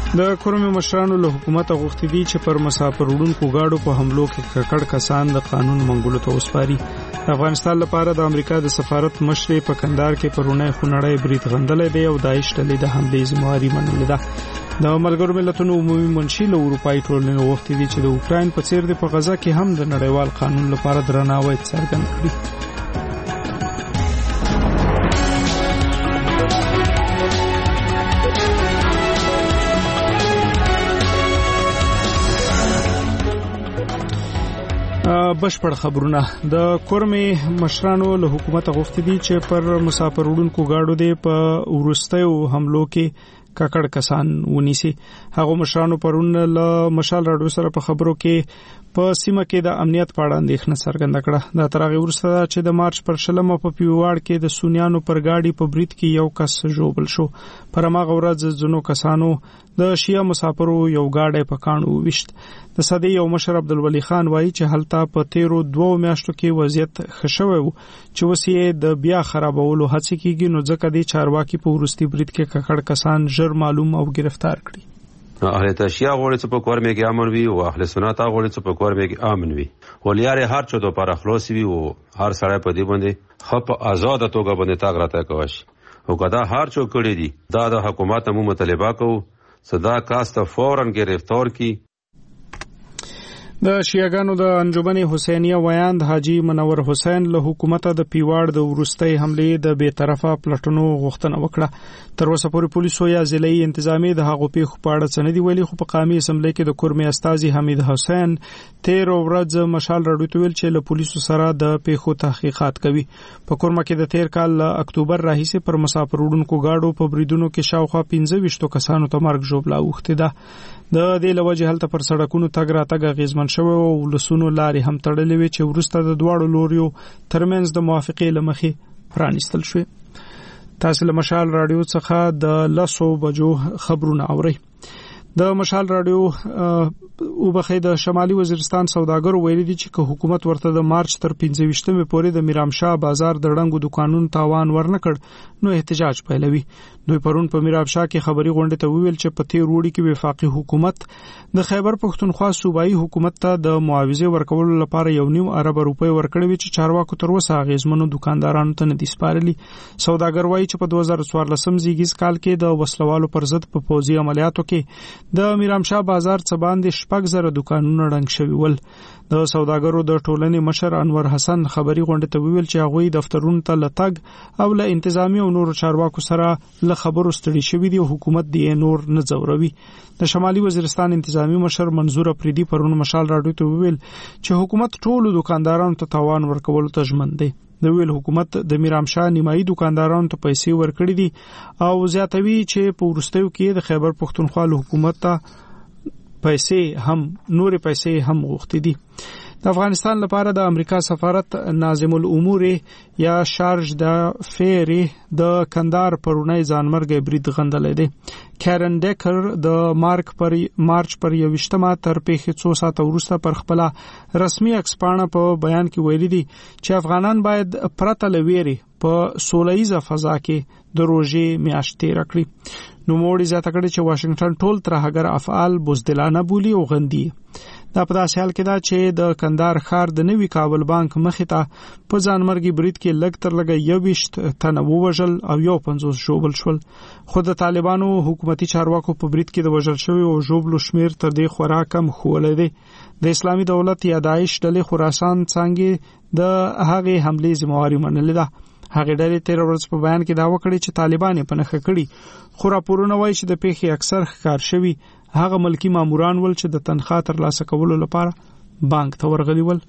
د کورمې مشرانو له حکومت غوښتي دي چې پر مسافر وړونکو گاډو په حملو کې ککړ کسان د قانون منګولو ته وسپاري. افغانستان لپاره د امریکا د سفارت مشر په کندهار کې پرونی خونړی برید غندلې دی او داعش ډلې د حملې ذمہواری منلې ده. د ملګرو ملتونو عمومي منشي له اروپאי ټولنې غوښتي دي چې د اوکراین په څیر د په غزا کې هم د نړیوال قانون لپاره درناوی څرګند کړي. بشپړ خبرونه. د کورمې مشرانو له حکومت غوښتي دي چې پر مسافر وړونکو گاډو د په ورستیو حملو کې ککړ کسان ونیسي. هغه مشرانو پرون له مشال راډیو سره په خبرو کې په سیمه کې د امنیت په اړه اندېښنه څرګنده کړه. دا تر هغه وروسته چې د مارچ پر 20 په پیوړ کې د سونیانو پر گاډي په برید کې یو کس ژوبل شو. پر هغه ورځ ځینو کسانو د شیعه مسافرو یو گاډي په کانو وشت. د صدې یو مشر عبدالولي خان وایي چې هلته په 13 میاشتو کې وضعیت خښوي وو چې وسیه د بیا خرابولو هڅې کیږي، نو ځکه د چارواکي په ورستي برید کې ککړ کسان ژر معلوم او گرفتار کړي. اهل تشیع غوړي چې په کور کې امن وي او اهل سنت غوړي چې په کور کې امن وي. ولیاره هر چا د پر خلاص وي او هر سړی په دې باندې خپ آزاد توګه باندې تاګ راته کوي او کدا هر چا کړی دي دا د حکومت مو مطالبه کو صدا کاست فورن گرفتار کی. د شیعاګانو د انجمن حسینیه ویاند حاجی منور حسین له حکومت د پیواړ د ورستۍ حملې د بے طرفه پلټنو غوښتنه وکړه. تر اوسه پورې پولیسو یا ضلعي انتظامی د هغو پیښو په اړه څه نه دی ویلي، خو په قومي اسمبلی کې د کورمې استازي حمید حسین 13 ورځ مشال راډیو ته ویل چې له پولیسو سره د پیښو تحقیقات کوي. په کورمه کې د 13 کال اکتوبر راهیسې پر مسافر وړونکو گاډو په بریدونو کې شاوخوا 15 کسانو ته مرګ ژوبلا اوښته ده. د دې لوجه هلته پر سړکونو تګ راتګ غیزمن شوی او لسونو لارې هم تړلې وي چې ورسته د دواړو لوریو ترمنځ د موافقې لمخې پرانیستل شوی. تاسو له مشال راډیو څخه د 10 بجو خبرونه اورئ. د مشال راډیو او بخې د شمالي وزیرستان سوداګرو ویلي دي چې حکومت ورته د مارچ تر 15 پورې د میرامشاه بازار د ډنګو دکانونو تاوان ورنکړ نو احتجاج پیلوي. دوی پرون په میرامشاه کې خبري غونډه ته ویل چې په 13 وړي کې وفاقي حکومت د خیبر پښتونخوا صوبایي حکومت ته د معاوضه ورکولو لپاره 1.5 ارب روپۍ ورکړي چې چارواکو تر اوسه غیزمنو دکاندارانو ته نه دي سپارلي. سوداګر وایي چې په 2014 زیږیز کال کې د وسلوالو پر ضد په پوځي عملیاتو کې د میرامشاه بازار څخه باندې 6,000 دکانونه ړنګ شوي ول. د سوداګرو د ټولنې مشر انور حسن خبري غونډه ته ویل چې هغه دفترونو ته لټګ او له انتظامی او نور چارواکو سره له خبرو ستړي شوی دی او حکومت دې نور نه ځوروي. د شمالي وزیرستان انتظامی مشر منظور افریدي پرون مشال راډیو ته ویل چې حکومت ټول دکاندارانو ته تاوان ورکول ته ژمن دی. د ویل حکومت د میرامشاه نیمایي دکاندارانو ته پیسې ورکړي دي او زیاتوي چې په ورستیو کې د خیبر پښتونخوا حکومت ته پیسې هم نورې پیسې هم غوښتي دي. د افغانستان لپاره د امریکا سفارت ناظم الامور یا شارج د فیری د کندهار پرونی ځانمرګ برید غندلې دي. کارن ډیکر د مارچ پر 21 تر پیښې 2 ساعت وروسته پر خپل رسمي اکسپانه په بیان کې ویلي دي چې افغانان باید پرته لويري په سولهیزه فضا کې د روزي میاشت تیر کړي. نو موړي زیاته کړي چې واشنگټن ټول ترهګر افعال بوزدلانه بولی او غندي. دا په داسې حال کې دا چې د کندهار ښار د نوي کابل بانک مخې ته په ځانمرګي برید کې لږ تر لږه 21 تنه ووژل او 50 ژوبل شول. خو د طالبانو حکومتي چارواکو په برید کې د وژل شوی او ژوبلو شمیر تر دې خورا کم ښوولې دي. د اسلامي دولت یا داعش ډلې خراسان څنګه د هغې حملې ذمہواری منلې ده. هغه ډلې 13 ورځې په بیان کې دا وکړي چې طالبان په نخښه کړي، خو راپورونه وایي چې د پیښې اکثر ښکار شوی هغه ملکی ماموران ول چې د تنخواه ترلاسه کولو لپاره بانک ته ورغلي ول.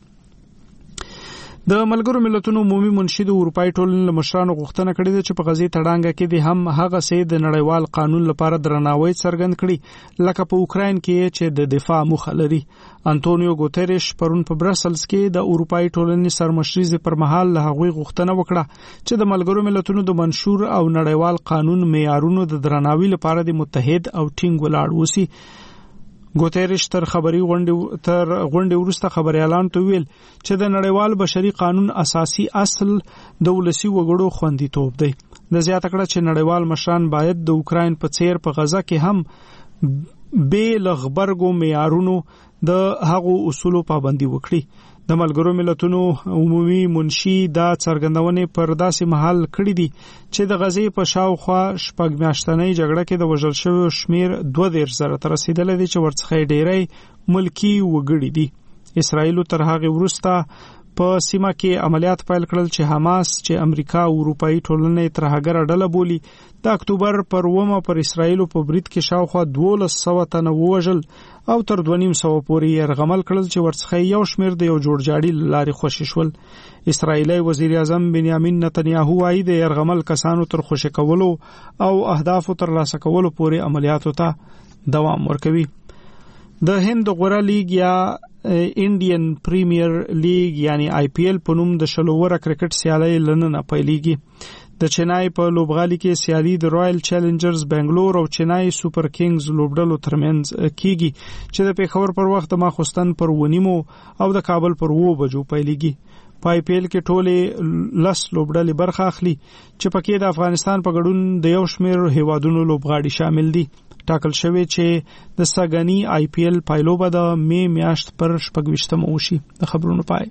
د ملګرو ملتونو عمومي منشي د اروپאי ټولنې له مشرانو غوښتنه کړې ده چې په غزې تړانګه کې د هم هغه سي د نړیوال قانون لپاره درناوی څرګند کړي لکه په اوکراین کې چې د دفاع موخه لري. انټونیو ګوتریش پرون په برسلز کې د اروپאי ټولنې سرمشري پر مهال له هغوی غوښتنه وکړه چې د ملګرو ملتونو د منشور او نړیوال قانون معیارونو د درناوي لپاره د متحد او ټینګ ولاړ وسی. ګوتریش تر غونډې وروسته خبري اعلان ته ویل چې د نړیوال بشري قانون اساسي اصل د ولسی وګړو خوندیتوب دی. د زیاته کړه چې نړیوال مشران باید د اوکراین په څیر په غزا کې هم به لغبرګو معیارونو د هغو اصولو پابندي وکړي. د ملګرو ملتونو عمومي منشي دا څرګندونې پر داسې مهال کړې دي چې د غزې په شاوخوا شپږ میاشتنۍ جګړه کې د وژل شویو شمیر 2000 ته رسیدلی دی چې ورڅخه ډیری ملکی وګړي دي. اسرائیل تر هغه وروسته په سیمه کې عملیات پیل کړل چې حماس چې امریکا او اروپאי ټولنې ترهګر ډله بولی د اکتوبر پر 1 پر اسرائیل په برید کې شاوخوا 1200 تنه وژل او تر 250 پورې يرغمل کړل چې ورڅخه یو شمیر د یو جوړجاړي لارې خوشی شول. اسرائیلي وزیر اعظم بنیامین نتنیاهو وايي د يرغمل کسانو تر خوشی کولو او اهداف تر لاسه کولو پورې عملیاتو ته دوام ورکوي. د هند غوره لیگ یا انډین پریمیر لیگ یعنی IPL په نوم د شلووره کرکټ سیالي لننه پیلېږي. د چنای په لوبغالي کې سیالي د رائل چیلنجرز بنگلور او چنای سوپر کینګز لوبډلو ترمنځ کیږي چې د پیښور پر وخت ماخوستن پر 9 او د کابل پر 2 بجو پیلېږي. په IPL کې ټوله 10 لوبډلې برخه اخلي چې پکې د افغانستان په ګډون د یو شمېر هیوادونو لوبغاړي شامل دي. ټاکل شوی چې د ساګانی IPL پایلوبه د می میاشت پر 28 وشي. د خبرونو پای.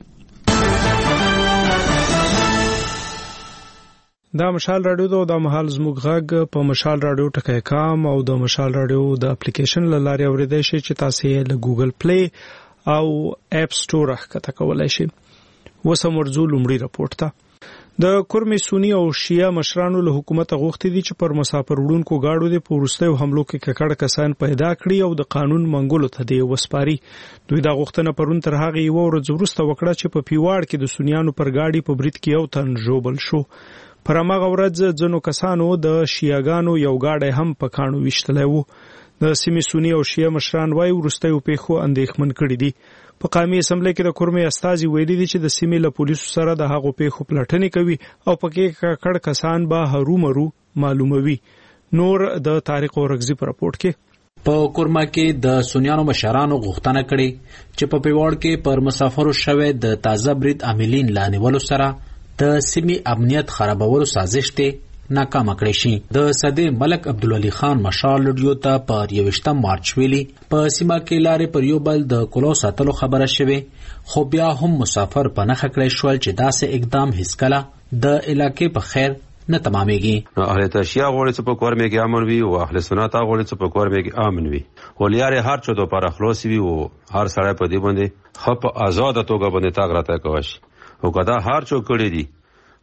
دا مشال رادیو د مهال زموږ غږ په مشال رادیو ټکای کام او د مشال رادیو د اپلیکیشن لاره اوریدئ شئ چې تاسو یې له ګوګل پلی او اپ سٹور ښکته کولای شئ. وسم ورزو لومړی راپورټ ته د کورمي سونی او شیعه مشرانو له حکومت غوښتي دي چې پر مسافر وړونکو گاډو د پورستیو حملو کې ککړ کسان پیدا کړي او د قانون منګولو ته دی وسپاري. دوی دا غوښتنه پرون تر هغه یو ورځ وروسته وکړه چې په پیواړ کې د سونیانو پر گاډي په برید کې یو تن ژوبل شو. پر هغه ورځ ځنو کسانو د شیعاګانو یو گاډي هم په کانو وشتلی وو. د سیمې سونی او شیعه مشران وايي ورستیو پیښو اندېښمن کړي دي. په قومي اسمبلی کې د کورمي استازي ویلي دي چې د سیمې له پولیسو سره د هغو پیښو پلټنې کوي او پکې ککړ کسان به هرومرو معلوموي. نور د طارق اورغزي په راپورټ کې په کورما کې د سونیانو مشرانو غوښتنه کړې چې په پیوړ کې پر مسافرو شوه د تازه برید عاملین لانیولو سره د سیمې امنیت خرابولو سازش ته ناکام کړی شي. د صدې ملک عبدالولي خان مشال لډیو ته پر 21 مارچ ویلي په سیمه کې لارې پر یو بل د کولو ساتلو خبره شوه خو بیا هم مسافر په نخښه کړی شول چې داسې اقدام هیڅ کله د علاقې په خیر نه تمامېږي. اهل تشیع غوړي چې په کور مې کې امن وي او اهل سنت غوړي چې په کور مې کې امن وي. ولیاره هر چا د پر اخلاص وي او هر سړی په دې باندې خپ آزاد توګه باندې تاګ راته کوي او کدا هر چا کړی دي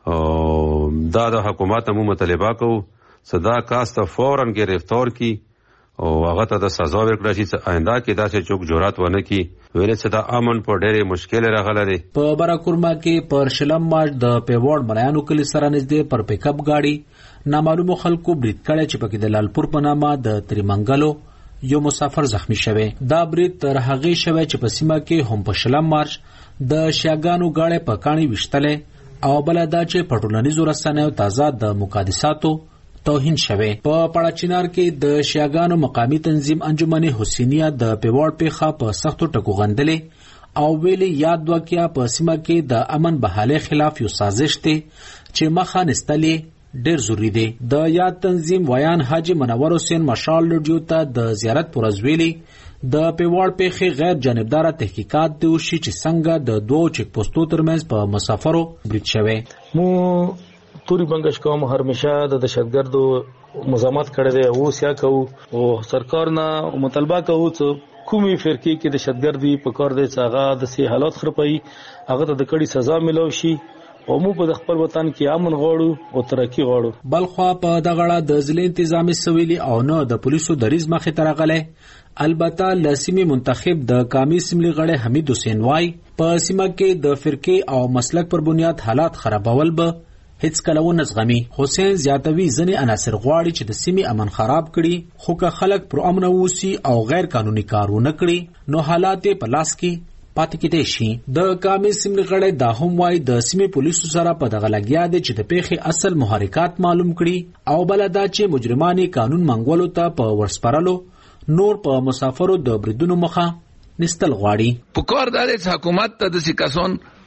دا د حکومت مو مطالبه کو صدا کاست فوراً گرفتار کی او هغه ته د سزا ورکړه چې آینده کې داسې چوک جرأت ونه کی ویل چې دا امن په ډېرې مشکل راغله دي. په براکورما کې پر شلم مارچ د پیوړ ملایانو کلی سره نږدې پر پیک اپ گاډي نامعلومو خلکو برید کړی چې پکې د لالپور په نامه د تریمنګلو یو مسافر زخمی شوی. دا برید تر هغه شوی چې په سیمه کې هم په شلم مارچ د شیاګانو گاډي په کاڼي وشتلې او بل دا چې پټولنیزو رسنیو تازه د مقدساتو توهین شوه. په پړاچینار کې د شیاګانو مقامی تنظیم انجمن حسینیه د پیوړ پیخه په سختو ټکو غندلې او ویلي یاد وکیا په سیمه کې د امن بحاله خلاف یو سازش ته چې مخه نستلې ډیر ضروری دی. د یاد تنظیم ویان حاجی منور حسین مشال لډیو ته د زیارت پر ازویلی د پیوړ پیخه غیر جانبدار تحقیقات دی وشي چې څنګه د دوه چک پوسټو ترمنځ په مسافرو برید شوه. مو توري بنگش کوم هرمشه د دهشتګردو مزاحمت کړی دی او سیا کو او سرکار نه مطالبه کوو چې کومي فرقې کې دهشتګردي په کار دی چې هغه د سي حالات خرپي هغه ته د کړي سزا ملو شي او مو په خپل وطن کې امن غواړو او ترقی غواړو. بلخوا په دغړه د ځلې انتظامی سویلي او نه د پولیسو د ریز مخه ترغله. البته لسیمه منتخب د قومي اسمبلی غړي حمید حسین وای په سیمه کې د فرقې او مسلک پر بنیاد حالات خرابول به هیڅ کله و نزغمي. حسین زیاتوي ځنې عناصر غواړي چې د سیمې امن خراب کړي خو که خلک پر امن ووسی او غیر قانوني کارونه کړي نو حالات په لاس کې پاتې کېدای شي. د قومي اسمبلی غړي دا هم وای د سیمې پولیسو سره په دغه لګیا دي چې د پیښې اصل محرکات معلوم کړي او بل دا چې مجرمانه قانون منګولو ته په ورسپارلو نور په مسافرو د بریدونو مخه نستل غواړي. په کار د حکومت ته د سکاسون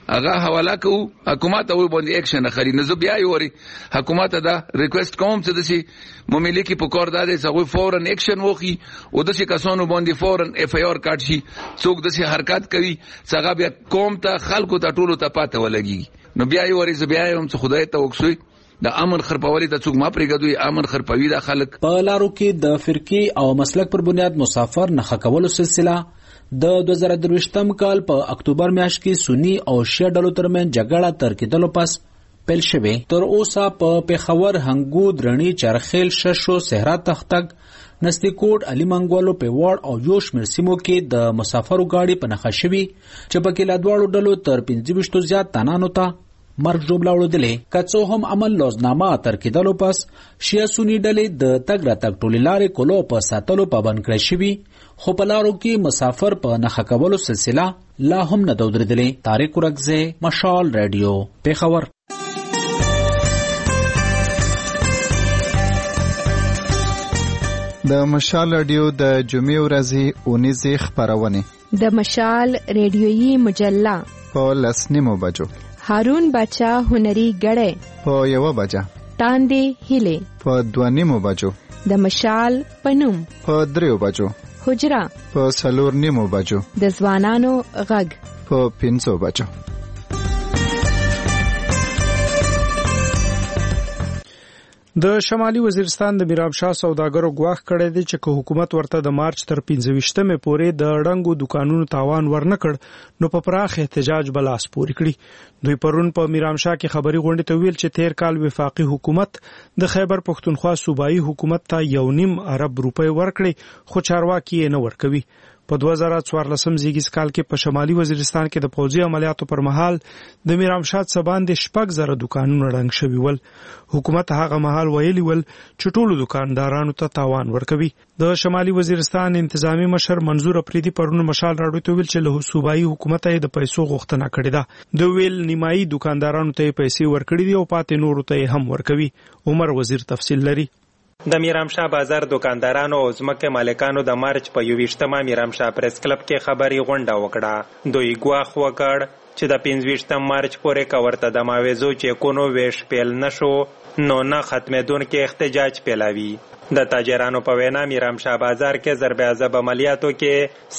هغه حواله کو حکومت او باندې اکشن اخلي. نو زه بیا یوري حکومت دا ریکوست کوم چې دسي مملکي په کار دادې سغوي فورن اکشن وکي او دسي کسانو باندې فورن اف ای آر کاټ شي. څوک دسي حرکت کوي څنګه بیا قوم ته خلکو ته ټولو ته پاته ولګي. نو بیا یوري زه بیا هم څه خدای ته وکسوي د امن خرپولي ته څوک ما پرېږدوي امن خرپوي د خلک. په لارو کې د فرقي او مسلک پر بنیاد مسافر نه خکولو سلسله د 2023م کال په اکتوبر میاشت کې سنی او شیعه ډلو ترمن جګړه تر کېدلو پس پیل شوه. تر اوسه په پېښور، هنګود، رڼي، چرخیل، ششو، صحرا تختک، نستی کوټ، علي منګولو، پیوړ او یو شمېر سیمو کې د مسافرو گاډي په نښه شوي چې پکې له دواړو ډلو تر 25 زیات تنانو ته مرګ ژوبله وړدلې. که څه هم عمل لوزنامه تر کېدلو پس شیعه سني ډلې د تګ راتګ ټولې لارې کولو په ساتلو پابند کړی شوي، خو په لارو کې مسافر په نښه کولو سلسله لا هم نه ده ودرېدلې. طارق ورکزی، مشال رادیو، پېښور. د مشال رادیو د جمعې ورځې اونیزې خپرونې د مشال ریډیویي مجله په 10:30 بجو، هارون بچا هنري غړې په 1 بجه، تاندې هیلې په 2:30 بجو، د مشال پنوم په 3 بجو، حجرا په 4:30 بجو، د ځوانانو غږ په 5 بجو. د شمالي وزیرستان د میرامشاه سوداګرو ګواښ کړی دی چې که حکومت ورته د مارچ تر 25مې پورې د ړنګو دکانونو تاوان ورنکړ نو په پراخ احتجاج بلاس پوري کړي. دوی پرون په میرامشاه کې خبري غونډې ته ویل چې تیر کال وفاقي حکومت د خیبر پښتونخوا صوبایي حکومت ته 1.5 ارب روپۍ ورکړي خو چارواکي یې نه ورکوي. په 2014 زیږیز کال کې په شمالي وزیرستان کې د پوځي عملیاتو پر مهال د میرامشاه څخه باندې 6,000 دکانونه ړنګ شوي ول. حکومت هغه مهال ویلي ول چې ټولو دکاندارانو ته تاوان ورکوي. د شمالي وزیرستان انتظامی مشر منظور اپریدي پرون مشال راډیو ته ویل چې له صوبایي حکومت یې د پیسو غوښتنه کړې ده. د ویل نیمایي دکاندارانو ته پیسې ورکړي دي او پاتې نورو ته هم ورکوي. عمر وزیر تفصیل لري. د میرامشاه بازار دکاندارانو او ځمکې مالکانو د مارچ په 21مه میرامشاه پریس کلب کې خبري غونډه وکړه. دوی ګواښ وکړ چې د 25 مارچ پورې کورته د ماویزو چیکونو ویش پیل نشو نو نه ختمېدونکي احتجاج پیلاوي. د تاجرانو په وینا میرامشاه بازار کې ضرب عذاب عملیاتو کې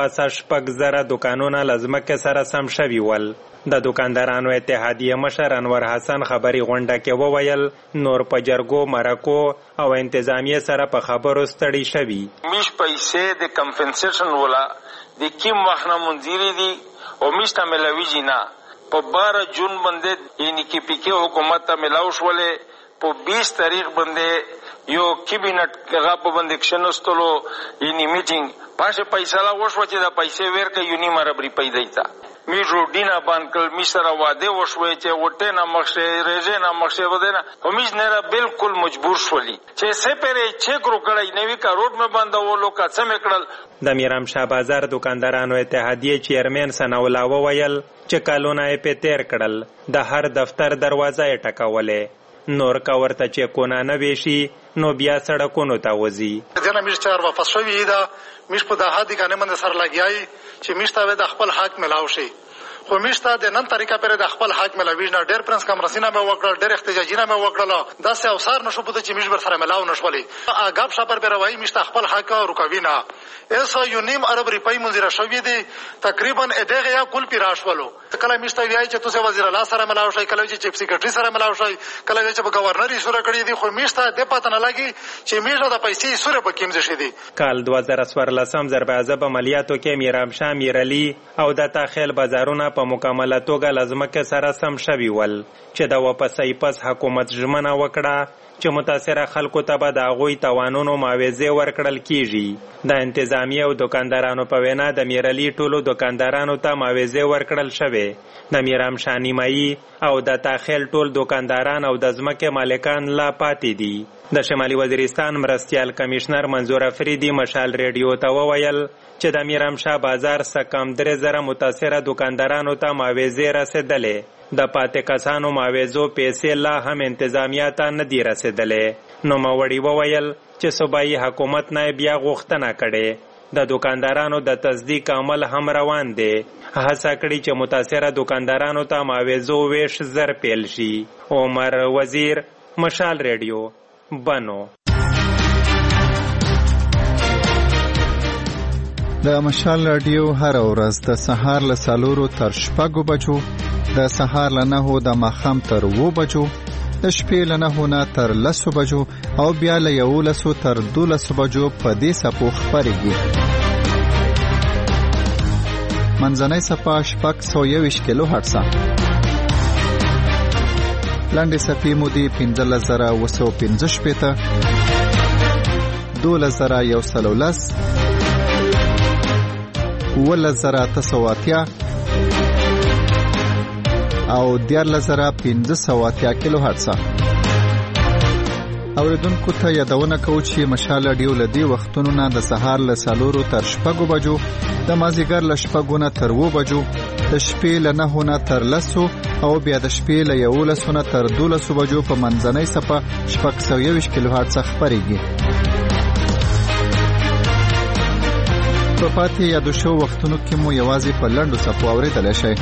165,000 دکانونه له ځمکې سره سم شوي ول. د دکاندارانو اتحادیه مشر انور حسن خبري غونډه کې وویل نور په جرګو مرکو او انتظامیه سره په خبرو ستړي شوي. میش پیسې د کمپنسیشن ولا د کیم وخت نه منځري دي او میش ته ملوي نه په 12 جون باندې یعنی کې پی حکومت ته ملاو شولې په 20 تاریخ باندې یو کابینټ هغه په باندې کښنوستلو یعنی میټینګ پاشه پیسې لا وشو چې دا پیسې ورکه یونی مربري پیدا ایتا می روډینا باندې می سره واده وشوي چې وټه نه مخشه رېزه نه مخشه ودنه همیش نه بالکل مجبور شولي چې سپره چیک روکړای نوې کا روډ مې باندې ولو کا څه مکړل. د میرامشاه بازار دکاندارانو اتحادیه چیرمن سناولا وویل چې کالونه یې په تیر کړل د هر دفتر دروازه یې ټکولې نور کا ورته چې کونه نه ویشي نو بیا سړکونو ته وځي. دنه میش چار واپس شوی دا میش په د هادي کنه من سره لګیای چې میشته د خپل حق ملاو شي خو میشته د نن طریقه پر د خپل حق ملاوي نه ډېر پرنس کمرسینه مې وکړل ډېر احتجاجینه مې وکړل دا سه اوسار نشو بده چې میش بر سره ملاو نشولې اګاب شپر پر وای میشته خپل حق رکوي نه ایسو یو نیم ارب روپۍ منځره شوې دي تقریبا ادغه یا کل پیراش ولو کله میشته ویای چې تاسو وزیر الله سره ملاو شي کله چې چیف سیکریټری سره ملاو شي کله چې په گورنر یې سره کړی دي خو میشته د پته نه لګي چې میشته د پیسې سره په کیمځ شي دي. کال 2014 ضرب عذاب عملیاتو کې میرامشاه میرعلی او د تاخیل بازارونه په مکمله توګه لازمکه سره سم شوي ول چې د واپسۍ پس حکومت ژمنه وکړه چې متاثره خلکو ته به د هغوی تاوانونو معاوضې ورکړل کیږي. د انتظامیه او دکاندارانو په وینا د میرعلی ټولو دکاندارانو ته معاوضې ورکړل شوې. د میرامشاه نیمایي او د تاخیل ټول دکانداران او د ځمکې مالکان لا پاتې دي. د شمالي وزیرستان مرستیال کمشنر منظور افریدي مشال ریډیو ته وویل چې د میرامشاه بازار څخه کم 3,000 متاثره دکاندارانو ته معاوضې رسېدلې. د پاتې کسانو معاوضو پیسې لا هم انتظامیه ته نه دي رسېدلې. نوموړي وویل چې صوبایي حکومت نه بیا غوښتنه کړې د دکاندارانو د تصدیق عمل هم روان دی. هڅه کړې چې متاثره دکاندارانو ته معاوضو ویش زر پیل شي. عمر وزیر، مشال ریډیو، بنو. د مشال رادیو هر ورځ د سهار له 4 تر 6 بجو، د سهار له 9 د ماښام تر 2 بجو، د شپې له 9 نه تر 10 بجو او بیا له 11 تر 12 بجو په دې سپو خبرېږي. منځنۍ صفه 621 کیلو هرتز، لنډې صفې مودې 15115، 12110، 11980 او 14580 کیلو هرتز. اوریدونکو ته یادونه کوو چې مشال رادیو له دې وختونو نه د سهار له 4 تر 6 بجو، د مازیګر له 6 نه تر 2 بجو، د شپې له 9 نه تر 10 او بیا د شپې له 11 نه تر 12 بجو په منځنۍ صفه 621 کیلو هرتز خبرېږي. په پاتې یادو شو وختونو کې مو یوازې په لنډو صفو اورېدلی شئ.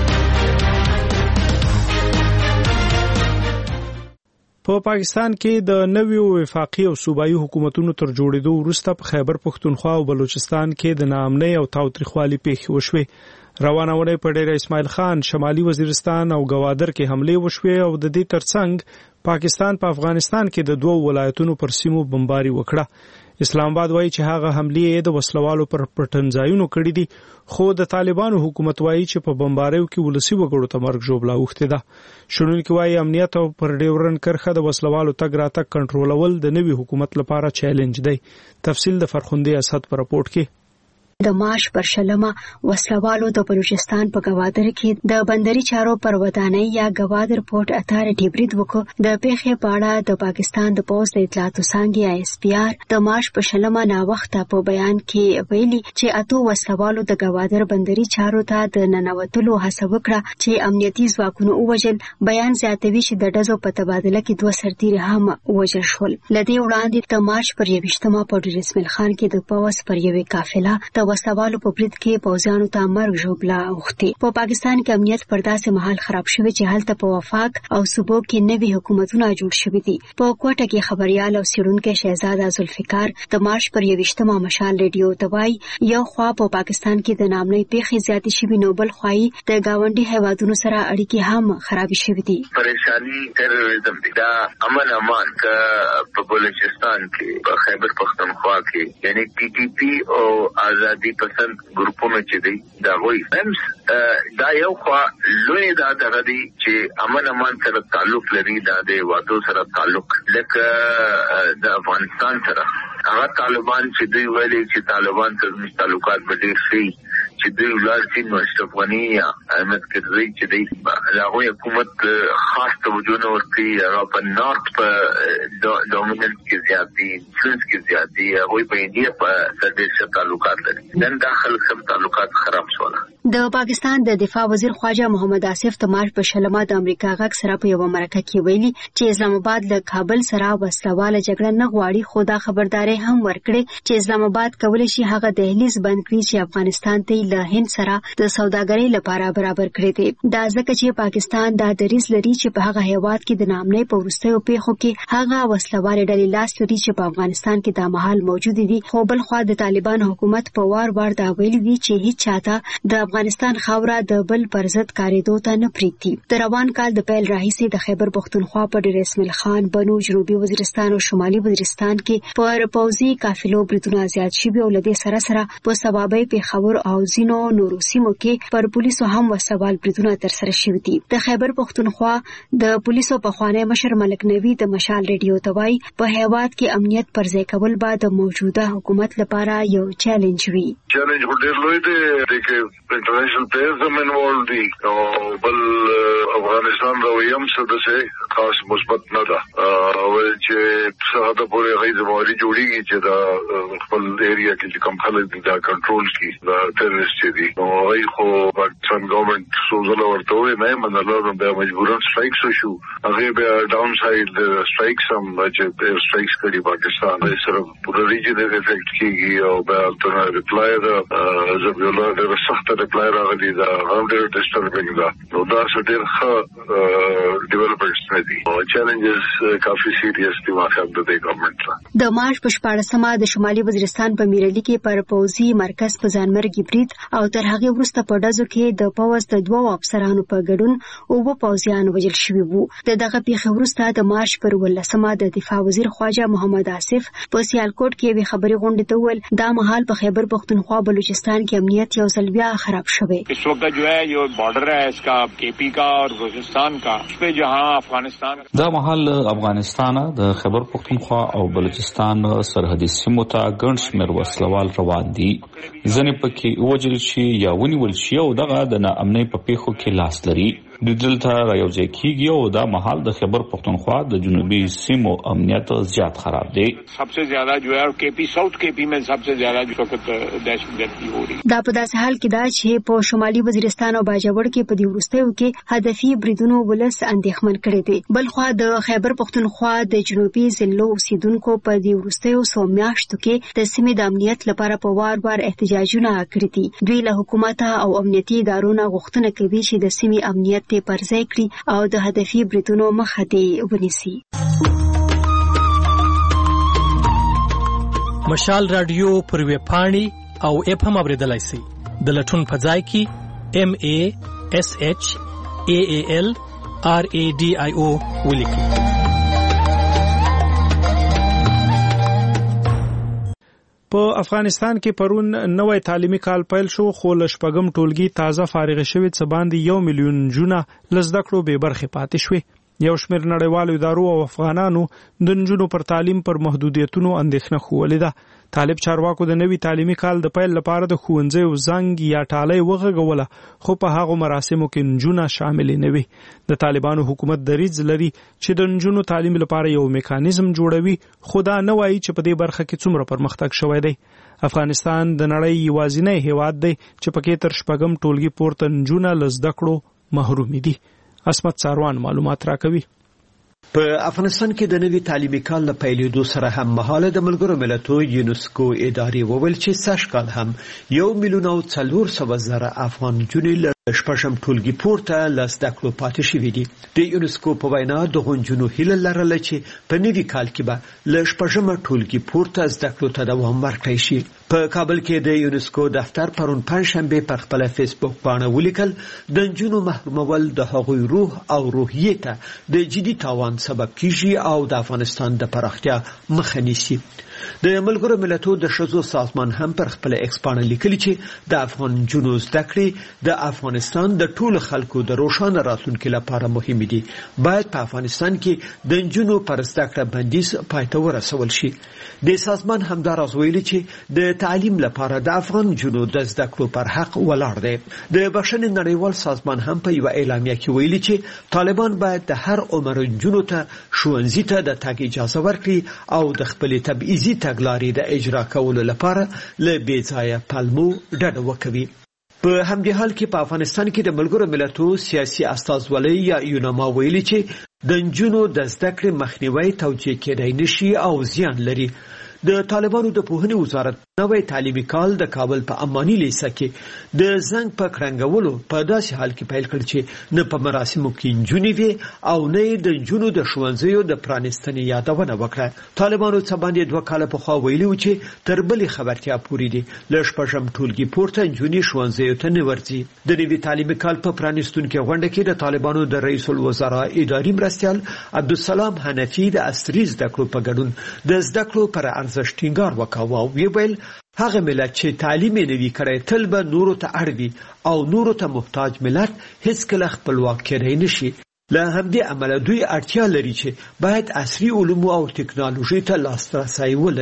په پاکستان کې د نویو وفاقي او صوبایي حکومتونو تر جوړېدو وروسته په خیبر پښتونخوا او بلوچستان کې د ناامنۍ او تاوتریخوالي پیښې وشوې. روانه ونې په ډېر اسماعیل خان، شمالي وزیرستان او گوادر کې حملې وشوې او د دې ترڅنګ پاکستان په افغانستان کې د 2 ولایتونو پر سیمو بمباري وکړه. اسلام آباد وایي چې هغه حملې د وسلوالو پر پټنځایونو کړې دي، خو د طالبانو حکومت وایي چې په بمباریو کې ولسی وګړو ته مرګ ژوبلا اوښته ده. شنونکو وایي امنیت او پر ډیورن کرخه د وسلوالو تګ راتګ کنټرولول د نوي حکومت لپاره چیلنج دی. تفصیل د فرخنده اسد پر راپورټ کې. د مارچ پر 16 وسلوالو د بلوچستان په گوادر کې د بندري چارو پر ودانۍ یا گوادر پورت اتارټي برید وکړ. د پیښې په اړه د پاکستان د پوز د اطلاعاتو څانګې ISPR د مارچ په 16 نا وخت په بیان کې ویلي چې 8 وسلوالو د گوادر بندري چارو ته د ننوتلو هڅه وکړه چې امنیتي ځواکونو ووجل. بیان زیاتوي چې د ډزو په تبادله کې 2 سرتیري هم وژل شول. لدې وړاندې د مارچ پر 21 په ډیر اسماعیل خان کې د پوز پر یوې قافله وسوالو په برید کې پوځیانو ته مرګ ژوبلا اوښتي. په پاکستان کې امنیت پر داسې مهال خراب شوی چې هلته په وفاق او صوبو کې نوي حکومتونه جوړ شوي دي. په کوټه کې خبريال او سیرونکو شهزاده ذوالفقار د مارچ پر 21 مشال ریډیو ته وایي یو خوا په پاکستان کې د نامنۍ پیښې زیاتې شوي نو بل خوای د گاونډي هیوادونو سره اړیکې هم خراب شوي دي. پریشانی تروریزم دا امن امان په بلوچستان کې په خیبر پښتونخوا کې یعنی TTP او آزادی پسند ګروپونو چې دی دا وایي دا یو خوا لوی دا دغه دی چې امن امان سره تعلق لري، دا د وادو سره تعلق لکه د افغانستان سره. هغه طالبان چې دوی ویلي چې طالبان سره تعلقات بدل شي چې دوی ولارسي مشرف غنی یا احمد کرزی چې دی هغه حکومت خاص توجه ورکړي. هغه په نارت په ډومیننت کې زیات دي، فلنس کې زیات دي، هغه په انډیا په سره تعلقات لري. نن داخل سم تعلقات خراب شول. د پاکستان د دفاع وزیر خواجه محمد آصف د مارچ په 16 د امریکا غږ سره په یو مرکه کې ویلي چې اسلام آباد له کابل سره وسلواله جګړه نه غواړي، خو دا خبرداري هم ورکړي چې اسلام آباد کولی شي هغه دهلیز بند کړي چې افغانستان ته له هند سره د سوداګرۍ لپاره برابر کړی دی. دا ځکه چې پاکستان دا دریځ لري چې په هغه هیواد کې د نامنۍ په وروستیو پیښو کې هغه وسلواله ډلې لاس لري چې په افغانستان کې دا مهال موجود دي. خو بل خوا د طالبان حکومت په وار دا ویلي دي چې هیڅ چاته د افغانستان خاوره د بل پر ضد کاریدو ته نه پریږدي. د روان کال د پیل راهیسې د خیبر پښتونخوا په ډیر اسماعیل خان، بنو، جنوبي وزیرستان او شمالي وزیرستان کې پر پوځي قافلو بریدونه زیات شوي او لدې سره سره په سبابي پیښور او ځینو نورو سیمو کې پر پولیسو هم وسوال بریدونه ترسره شوي دي. د خیبر پښتونخوا د پولیسو پخوانی مشر ملک نوی د مشال ریډیو ته وایي په هیواد کې امنیت پر ځای کول به د موجوده حکومت لپاره یو چیلنج وي. چیلنج ډېر لوی دی چې انټرنیشنل پلیئرز هم انوالو دي او بل افغانستان رویم څه دسه خاص مثبت نه ده او چې څه د پورې غي زموږی جوړیږي چې دا خپل ایریا کې کوم خلک دا کنټرول کی دا ټیرریسټ دي نو غي خو پاکستان ګورنمنت سوزله ورته وي نه منلو به مجبورن سټرایکس شو هغه به ډاون ساید سټرایکس هم چې سټرایکس کړي پاکستان سره پوره ریجن افیکټ کیږي او به الټرنیټ ریپلای دا زبیولا د سخت ریپلای راغلی دا هم ډېر ډیسټربینګ دا نو دا ډېر ښه ډیولپمنټس دي او چیلنجز کافي سیریس دي واخاب د ګورنمنت د مارچ په 14مه د شمالي وزیرستان په میرلی کې پر پوځي مرکز په ځانمرګي برید او تر هغه وروسته په ډزو کې د پوځ د 2 افسرانو په ګډون او پوځیان وژل شوي وو دغه پیښه وروسته د مارچ پر 18مه د دفاع وزیر خواجه محمد آصف په سیالکوټ کې وی خبري غونډه ته ول دا مهال په خیبر پختونخوا بلوچستان کې امنیت یو ځل بیا خراب شوی اس وقت جو ہے یہ بارڈر ہے اس کا KP کا اور بلوچستان کا اس پہ جہاں افغانستان دا مهال افغانستان د خیبر پختونخوا او بلوچستان سرحدي سیمو ته ګڼ شمېر وسلوال روان دي ځنې پکې وژل شي یا ونیول شي او دغه د ناامنۍ په پیښو کې لاس لري د دلته رايوځي کیږي او دا مهال د خیبر پختونخوا د جنوبي سیمو امنیت زیات خراب دی सबसे ज्यादा जो है KP साउथ KP में सबसे ज्यादा जो वक्त दहशतगर्दी हो रही دا په داسې حال کې دا چې په شمالي وزیرستان او باجوړ کې په دې وروستیو کې هدفي بریدونو ولس اندېښمن کړي دي بل خو د خیبر پختونخوا د جنوبي ضلعو اوسیدونکو په دې وروستیو سو میاشتو کې د سیمې د امنیت لپاره په وار احتجاجونه کړي دي دوی له حکومت او امنیتي ادارو نه غوښتنه کوي چې د سیمې امنیت ته پرځای کړي او د هدفي بریدونو مخه دې ونیسي مشال رادیو پر ویب پاڼې او اپ هم اوریدلای شئ د لټون په ځای کې MASHALRADIO ولیکئ په افغانستان کې پرون نوې تعلیمي کال پیل شو خو لشپګم ټولګي تازه فارغ شوی څه باندې 1 میلیون جونه لزده کړو به برخه پاتې شوی یو شمېر نړیوالو ادارو او افغانانو د نجونو پر تعلیم پر محدودیتونو اندېښنه خوولې ده طالب چارواکو د نوي تعلیمي کال د پیل لپاره د ښوونځیو زنګ یا ټالۍ وغږوله خو په هغو مراسمو کې نجونه شامل نه وي د طالبانو حکومت دریځ لري چې د نجونو تعلیم لپاره یو میکانیزم جوړوي خو دا نه وایي چې په دې برخه کې څومره پرمختګ شوی دی افغانستان د نړۍ یوازینی هیواد دی چې پکې تر شپږم ټولګي پورته نجونه لزده کړو محروم دي اسمت ساروان معلومات راکوي په افغانستان کې د نوي تعلیمي کال له پیلېدو سره هم مهاله د ملګرو ملتونو یونسکو ادارې وویل چې سږ کال هم 1,400,000 افغان نجونې له شپږم ټولګي پورته له زده کړو پاتې شوي دي د یونسکو په وینا دغو نجونو هیله لرله چې په نوي کال کې به له شپږم ټولګي پورته زده کړو ته دوام ورکړی شي په کابل کې د یونسکو دفتر پرون پنځشنبه پر خپل فیسبوک باندې ولیکل د نجونو محرومول د هغوی روح او روحیه ته د جدي تاوان سبب کیږي او د افغانستان د پراختیا مخه نیسي د ملګرو ملتونو د ښځو سازمان هم پر خپل ایکس باندې لیکلي چې د افغان نجونو زده کړې د افغانستان د ټولو خلکو د روښانه راتلونکي لپاره مهمه دي باید په افغانستان کې د نجونو پر زده کړه بندیز پای ته ورسول شي د سازمان همداراز ویلي چې د تعلیم لپاره د افغان نجونو د زده کړو پر حق ولاړ دی د بشري نړیوال سازمان هم په یو اعلامیه کې ویلي چې طالبان باید د هر عمر نجونو ته ښوونځي ته د تګ اجازه ورکړي او د خپل تبعیضي تګلارې د اجرا کولو لپاره له بې ځایه پلمو ډډه وکوي په همدې حال کې په افغانستان کې د ملګرو ملتونو سیاسي استازولۍ یا یوناما ویلي چې د نجونو د زده کړې مخنیوي توجیه کېدای نشي او زیان لري د طالبانو د پوهنې وزارت نوې تعلیمي کال د کابل په امانی لیسه کې د زنګ په کرنګولو په داسې حال کې پیل کړ چې نه په مراسمو کې نجونې وي او نه د نجونو د ښوونځیو د پرانیستنې یادونه وکړه طالبانو څه باندې 2 کاله پخوا ویلي و چې تر بلې خبرتیا پورې دي له شپږم ټولګي پورته نجونې ښوونځیو ته نه ورځي د نوي تعلیمي کال په پرانیستونکو غونډه کې د طالبانو د رئیس الوزرا اداري مرستیال عبدالسلام حنفي د عصري زده کړو په ګډون د زده کړو پر ارزښت ټینګار وکاوه او ویل هغه ملت چې تعلیم نوي کړي تل به نورو ته اړوي او نورو ته محتاج ملت هیڅ کله خپلواک کېدای نشي له همدې امله دوی اړتیا لري چې باید عصري علوم او ټکنالوژي ته لاسرسی ولري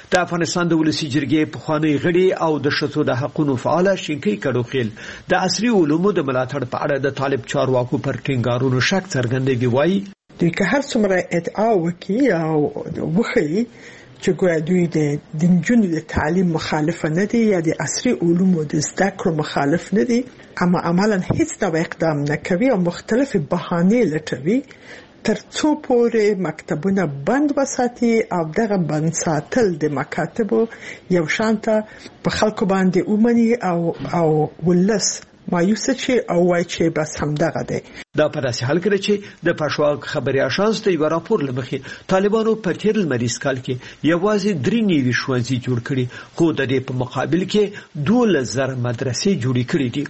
د افغانستان د ولسی جرګې پخوانی غړي او د شتو د حقوقو فعال شینکی کډوخیل د عصري علومو د ملاتړ په اړه د طالب چارواکو پر ټینګارونو شک څرګندوي وایي د هر څومره ادعا وکي او وخی چې ګویا دوی د نجونو د تعلیم مخالف نه دي یا د عصري علومو د زده کړو مخالف نه دي اما عملاً هیڅ ډول اقدام نه کوي او مختلف بهانې لټوي تر څو پورې مکتبونه بند وساتي او دغه بند ساتل د مکاتبو یو شانته په خلکو باندې اومني او ولس مایوسه چې او وای چې بس همدغه دی دا په داسې حال کې چې د پښواک خبري آشانس د یو راپور لمخې طالبانو په تیر لمریز کال کې یوازې 3 نوي ښوونځي جوړ کړي خو د دې په مقابل کې 12,000 مدرسې جوړې کړې دي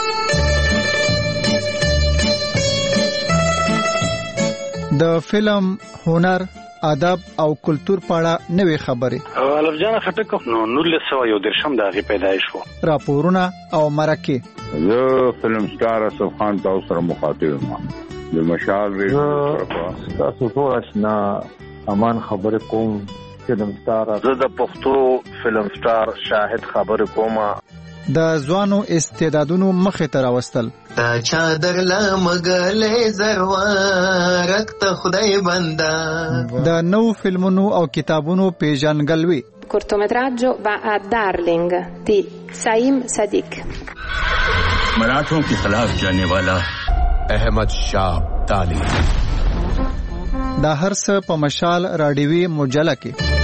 د فلم هنر ادب او کلچر په اړه نوې خبرې الف جان خټک نو 1913 د هغه پیدایش وو راپورونه او مرکه زه فلم سٹار اسف خان تاسو سره مخاطب یم د مشال ریډیو تاسو ټول آشنا امان خبره کوم فلم سٹار زه د پښتو فلم سٹار شاهد خبره کوم د ځوانو استعدادونو مخه تر راوستل تا چادر لا مګلې زروارک ته خدای بندا د نو فلمونو او کتابونو پیژنګلوي cortometraggio va a Darling di Saim Sadiq मराठों के खिलाफ जाने वाला अहमद शाह ताली دا هر څه په مشال راډیوي مجله کې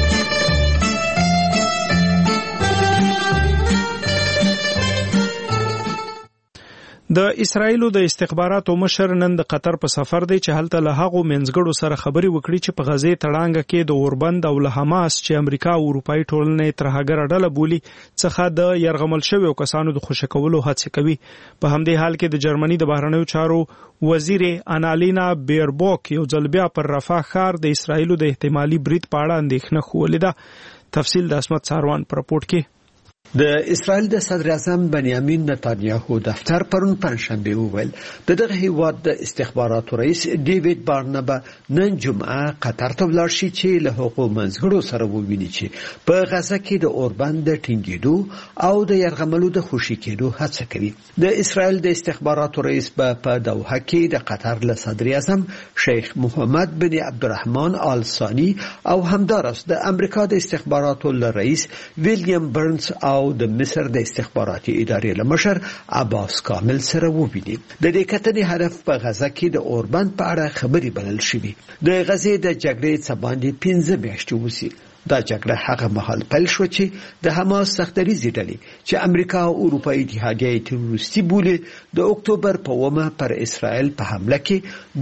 د اسرایلو د استخباراتو مشر نن د قطر په سفر دی چې هلته له هغو منځګړو سره خبري وکړي چې په غزې تړانګه کې د اوربند او له حماس چې امریکا او اروپאי ټولنې ترهګر ډله بولي څخه د يرغمل شویو کسانو د خوشکولو هڅه کوي په همدې حال کې د جرمني د بهرنیو چارو وزیر انالینا بیربوک یو ځل بیا پر رفح ښار د اسرایلو د احتمالي برید په اړه اندېښنه خوولې ده تفصیل د اسمت ساروان پر رپورت کې د اسرائیل د صدر اعظم بنیامین نتانیاهو دفتر پرون پنځشنبه وویل دغه هیواد د استخباراتو رئیس ډیوید بارنبا نن جمعه قطر ته ولاړ شي چې له حقوق منځګړو سره وویني چې په غزه کې د اوربند د ټینګېدو او د يرغملو د خوشي کېدو هڅه کوي د اسرائیل د استخباراتو رئیس په دوحه کې د قطر له صدر اعظم شیخ محمد بن عبدالرحمن آل ثانی او همدارس د امریکا د استخباراتو رئیس ویلیام برنز او د مصر د استخباراتي ادارې لمشر عباس کامل سره وویني د دې کتنې هدف په غزه کې د اوربند په اړه خبري بلل شوی د غزې د جګړې څخه 15 میاشتې وسی دا جګړه هغه مهال پیل شو چې د حماس سختریزې ډلې چې امریکا او اروپאי اتحادیه تروریستي بولي د اکتوبر په ومه پر اسرائیل په حمله کې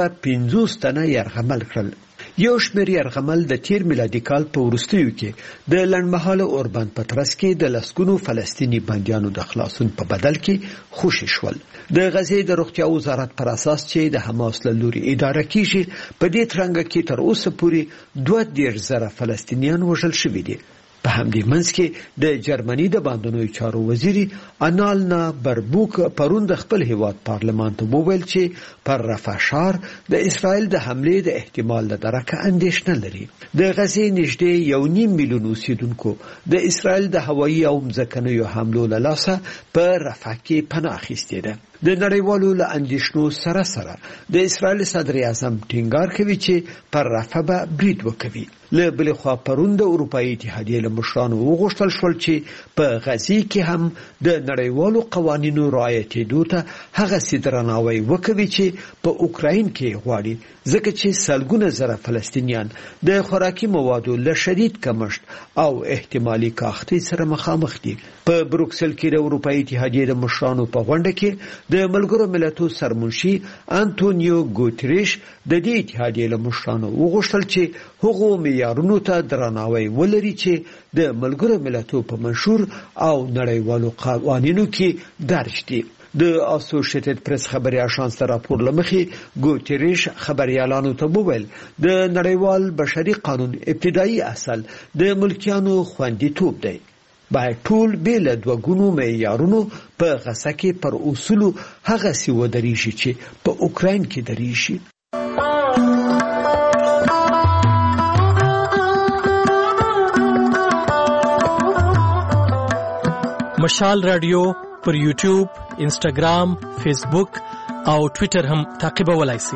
250 تنه يرغمل کړل یو شمېر يرغمل د تیر میلادي کال په وروستیو کې د لنډمهاله اوربند په ترڅ کې د لسګونو فلسطینی بنديانو د خلاصون په بدل کې خوشي شول د غزې د روغتیا وزارت پر اساس چې د حماس له لوري اداره کیږي په دې ترڅ کې تر اوسه پورې 2,000 فلسطینیان وژل شوي دي په همدې منځ کې د جرمني د باندنوي چارو وزیر انالنا بربوک پرون د خپل هیواد پارلمان ته وویل چې پر رفح ښار د اسرائیل د حمله د احتمال له درکه اندېښنه لري د غزې نږدې 1.5 میلیون اوسیدونکو د اسرائیل د هوایي او ځمکنیو حملو له لاسه په رفح کې پناه اخیستې ده د نړیوالو له اندېښنو سره سره د اسرائیل صدر اعظم ټینګار کوي چې پر رفح به برید وکوي له بل خوا پرون د اروپאי اتحادیې له مشرانو وغوښتل شول چې په غزې کې هم د نړیوالو قوانینو رعایتېدو ته هغه سیدرناوی وکوي چې په اوکراین کې غواړي ځکه چې سلګونه زره فلسطینیان د خوراکي موادو له شدید کمښت او احتمالي کاختۍ سره مخامخ دي په بروکسل کې د اروپאי اتحادیې د مشرانو په غونډه کې د ملګرو ملتونو سرمنشي انټونیو ګوتریش د دې اتحادیې له مشرانو وغوښتل چې هغو معیارونو ته درناوی ولري چې د ملګرو ملتونو په منشور او نړیوالو قوانینو کې درج دي د اسوسییټډ پریس خبري اژانس راپور لمخې ګوتریش خبريالانو ته وویل د نړیوال بشري قانون ابتدایي اصل د ملکیانو خوندیتوب دی باید ټول بیل دوه ګونو معیارونو په غزه کې پر اصولو هغه سی ودرېږي چې په اوکراین کې درېږي مشال رادیو پر یوټیوب، انسټاګرام، فیسبوک او ټوئیټر هم تعقیبولای شئ.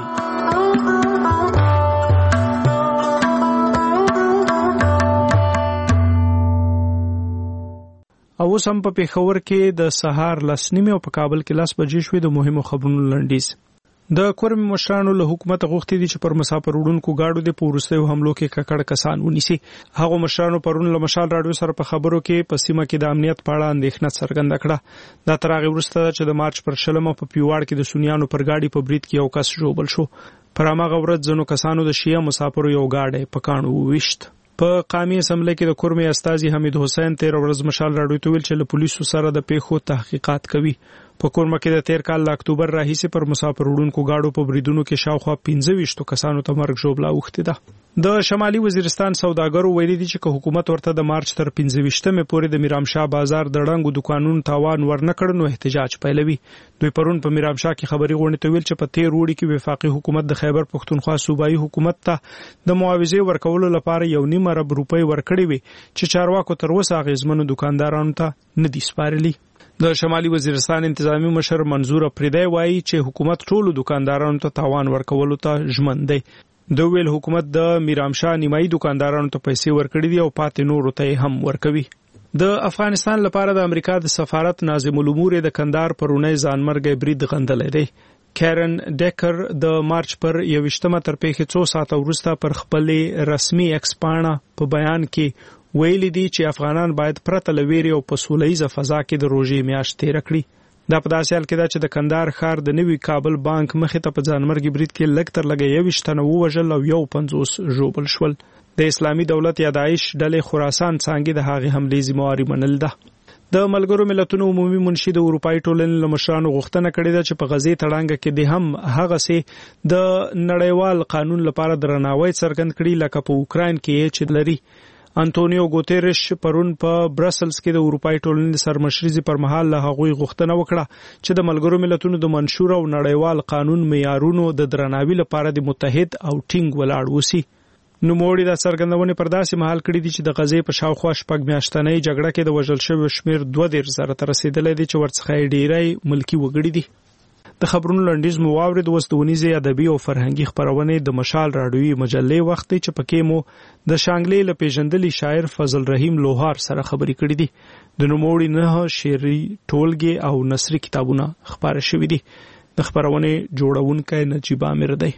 او اوس هم په پېښور کې د سهار 10:30 او په کابل کې 10 بجې شوې. د مهمو خبرونو لنډیز. د کورمي مشرانو له حکومت غوښتي دي چې پر مسافر وړونکو گاډو د پورستیو حملو کې ککړ کسان ونیسي. هغه مشرانو پرون له مشال رادیو سره په خبرو کې په سیمه کې د امنیت په اړه اندېښنه څرګنده کړه. دا تر هغه وروسته چې د مارچ پر 20 په پیواړ کې د سونیانو پر گاډي په برید کې یو کس ژوبل شو. پر هغه ورځ ځنو کسانو د شیعه مسافرو یو گاډي په کاڼو وویشت. په قومي اسمبلی کې د کورمي استاذي حمید حسین 13 ورځ مشال رادیو ته ویل چې له پولیسو سره د پیښو تحقیقات کوي. په کورمه کې د 13 کال ل اکتوبر راهیسې پر مسافر وړونکو گاډو په بریدونو کې شاوخوا 15 کسانو ته مرګ ژوبلا اوښتې ده. د شمالي وزیرستان سوداګرو ویلي دي چې حکومت ورته د مارچ تر 15مې پورې د میرامشاه بازار د ړنګو دکانونو تاوان ورنکړ نو احتجاج پیلوي. دوی پرون په میرامشاه کې خبري غونډه ته ویل چې په 13 وړي کې وفاقي حکومت د خیبر پښتونخوا صوبایي حکومت ته د معاوضې ورکولو لپاره 1.5 ارب روپۍ ورکړي وي چې چارواکو تر اوسه غیزمنو دکاندارانو ته نه دي سپارلي. د شمالي وزیرستان انتظامی مشر منظور افریدی وایي چې حکومت ټولو دکاندارانو ته تاوان ورکولو ته ژمن دی. د ویل حکومت د میرامشاه نیمایي دکاندارانو ته پیسې ورکړي دي او پاتې نورو ته هم ورکوي. د افغانستان لپاره د امریکا د سفارت ناظم الامور د کندهار پرونی ځانمرګي برید غندلې دی. کیرن ډیکر د مارچ پر 21 تر پیښې 2 ساعت وروسته پر خپل رسمي ایکس پاڼه په بیان کې ویلي دي چې افغانان باید پرته لويري او په سولهیزه فضا کې د روژې میاشت تیر کړي. دا په داسې حال کې ده چې د کندهار ښار د نوي کابل بانک مخې ته په ځانمرګي برید کې لږ تر لږه 21 تنه ووژل او 50 ژوبل شول. د اسلامي دولت یا داعش ډلې خراسان څانګې د هغې حملې ذمہواري منل ده. د ملګرو ملتونو عمومي منشي د اروپאי ټولنې له مشرانو غوښتنه کړې ده چې په غزې تړانګه کې د هم هغه سي د نړیوال قانون لپاره درناوی څرګند کړي لکه په اوکراین کې چې لري. انټونیو ګوتيرش پرون په برسلز کې د اروپאי ټولنې سرمشري پر مهال له هغوی غوښتنه وکړه چې د ملګرو ملتونو د منشور او نړیوال قانون معیارونو د درناوي لپاره د متحد او ټینګ ولاړ وسی. نوموړي د څرګندونې پر داسې مهال کړی دي چې د غزې په شاوخوا شپږ میاشتنۍ جګړه کې د وژل شویو شمیر 2,000 ته رسیدلی دی چې ورڅخه ډیری ملکی وګړي دي. د خبرونو لنډیز مو واورید. وستونیزه ادبي او فرهنګي خبرونه د مشال رادیوي مجلې وخت چې پکې مو د شانګلې له پیژندلي شاعر فضل رحیم لوهار سره خبرې کړې دي. د نوموړي نه شعري ټولګي او نثري کتابونه خبره شوې دي. د خبرونه جوړونکی نجیب عامر دی.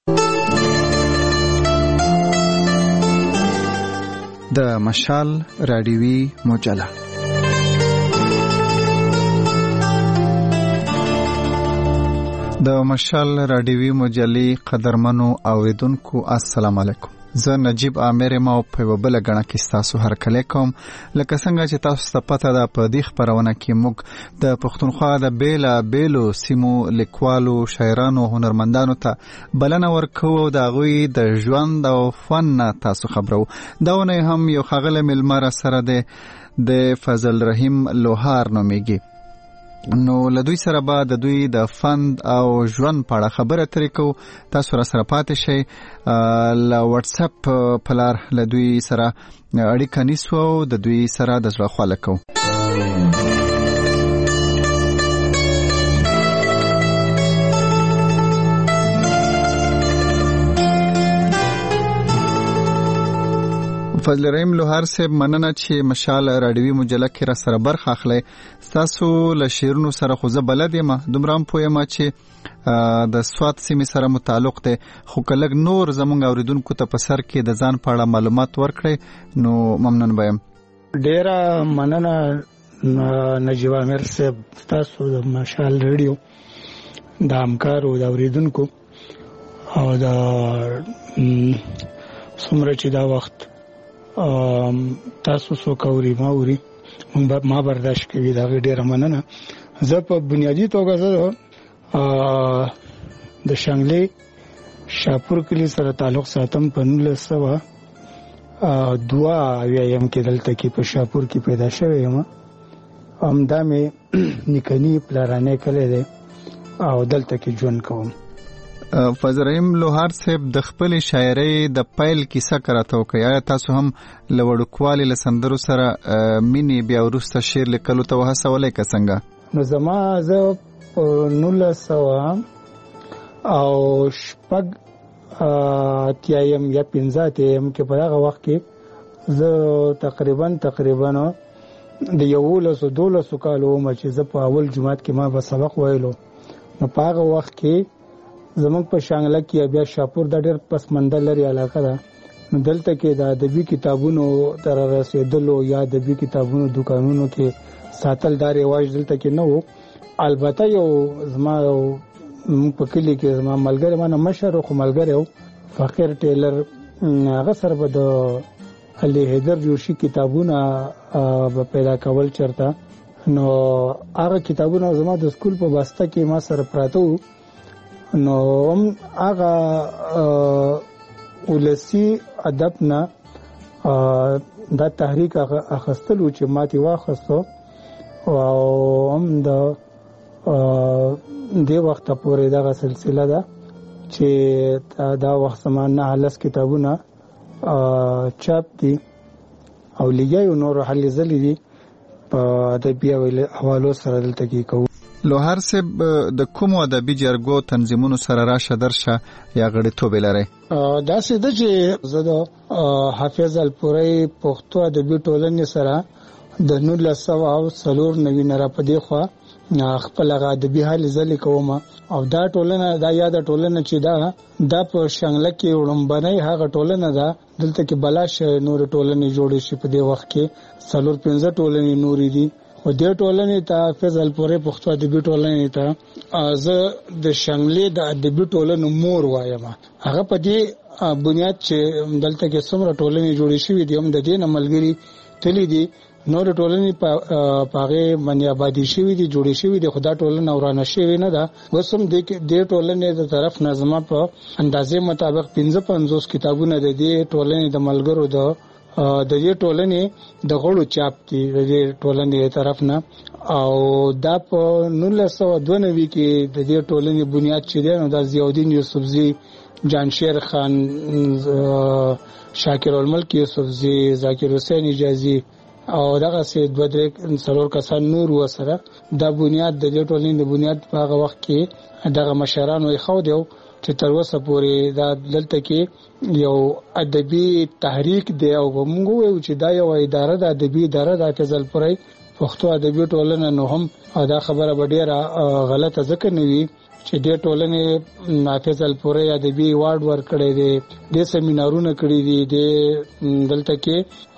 د مشال رادیوي مجله د مشال رادیوي مجلې قدرمنو اوریدونکو السلام علیکم. زه نجیب عامر ما په وبله غنا کې تاسو هر کله کوم لکه څنګه چې تاسو ته پته ده په دې خبرونه کې موږ د پښتونخوا د بیلو سیمو لیکوالو شاعرانو هنرمندانو ته بلنه ورکو او د غوي د ژوند او فن تاسو خبرو. داونه هم یو خغله ملمر سره د فضل رحیم لوهار نوميږي. نو لدوی سره به د دوی د فند او ژوند په اړه خبره ترې کوو. تاسو را سره پاتې شئ. له واتس اپ په لار لدوی سره اړیکه نیسو او د دوی سره د زړه خواله کوو. فضل رحیم لوهار صاحب مننه چې مشال رادیوي مجله کې را سره برخه اخلي. تاسو له شعرونو سره خو زه بلد یم، دومره هم پوهیم چې د سوات سیمې سره متعلق دی، خو که لږ نور زموږ اوریدونکو ته په سر کې د ځان په اړه معلومات ورکړئ نو ممنون به یم. ډیره مننه نجیب عامر صاحب، تاسو د مشال رادیو د همکارو د اوریدونکو او د څومره چې دا وخت تاسو سو کوري ما برداشت کوي دا ډیره مننه. زه په بنیادی توګه د شانګلې شاپور کلی سره تعلق ساتم. په 1902 یم کې دلته کې په شاپور کې پیدا شوی یم. همدا مې نکنی پلارانه کړی دی او دلته کې ژوند کوم. فضرهم لوهار صاحب د خپل شاعرۍ د پیل کیسه کراته وکي. آیا تاسو هم لوړکوالي لسندرو سره مینی بیا ورسته شعر لیکلو ته وهڅولای که څنګه؟ نو زما زه 1900 او شپږ اتیایم یا 15 اتیایم کې په هغه وخت کې زه تقریبا د 11-12 کالو عمر چې زه په اول جماعت کې ما به سبق ویلو. نو په هغه وخت کې زموږ په شانګله کې بیا شاپور د ډېر پسمنده لري علاقه ده. نو دلته کې د ادبي کتابونو تر رسیدلو یا ادبي کتابونو دکانونو کې ساتل دا رواج دلته کې نه وو. البته یو زما په کلی کې زما ملګری ما نه مشر خو ملګری و فقیر ټیلر هغه سره به د علي حیدر جوشي کتابونه به پیدا کول چرته. نو هغه کتابونه زما د سکول په واسطه کې ما سره پراته وو. نو هغه ولسی ادب نه دا تحریک اخستلو چې ماتي واخستو او هم د دې وخت پورې دغه سلسله ده چې دا وخت سمانه حلس کتابونه چاپ دي او لګي نور حل زلي دي په ادبي حوالو سره دلته کې کوو. لوهار صاحب د کوم ادبي جرګو تنظیمونو سره راشه درشه یا غړیتوب لري؟ دا څه د چې زه د حافظ الپوري پښتو ادبي ټولنې سره د 1994 را پدې خو خپل ادبي حال زلي کوم او دا ټولنه دا یاد ټولنه چې دا په شنګله کې وړمبنۍ هغه ټولنه ده. دلته کې بلاش نور ټولنې جوړې شي. په دې وخت کې 4-5 ټولنې نورې دي او دې ټولنې ته حافظ الپوري پښتو ادبي ټولنې ته زه د شنګلې د ادبي ټولنې مور وایم. هغه په دې بنیاد چې دلته کې څومره ټولنې جوړې شوې دي هم د دې ملګری تللی دي نور ټولنې پاغه باندې آبادی شوې دي جوړې شوې دي. خدا ټولنه ورانه شوې نه ده. وسم دې ټولنې د طرف نظم په اندازې مطابق 55 کتابونه د دې ټولنې د ملګرو د دې ټولنې د غړو چاپ دي د دې ټولنې طرف نه. او دا په 1992 کې د دې ټولنې بنیاد چې دی نو د ضیاءالدین یوسفزي، جانشیر خان، شاکر الملک یوسفزي، ذاکر حسین حجازي او دغه سه 2-3 کسان نور وسره دا بنیاد د دې ټولنې د بنیاد په هغه وخت کې دغه مشرانو یې خو دیو چې تر اوسه پورې دا دلته کې یو ادبي تحریک دی او موږ وایو چې دا یو اداره د ادبي اداره د حافظ الپوري پښتو ادبي ټولنه نو هم دا خبره ډیره غلطه ځکه نه وي چې دې ټولنې حافظ الپوري ادبي ایوارډ ورکړی دی، د سیمینارونه کړی دي، د دلته کې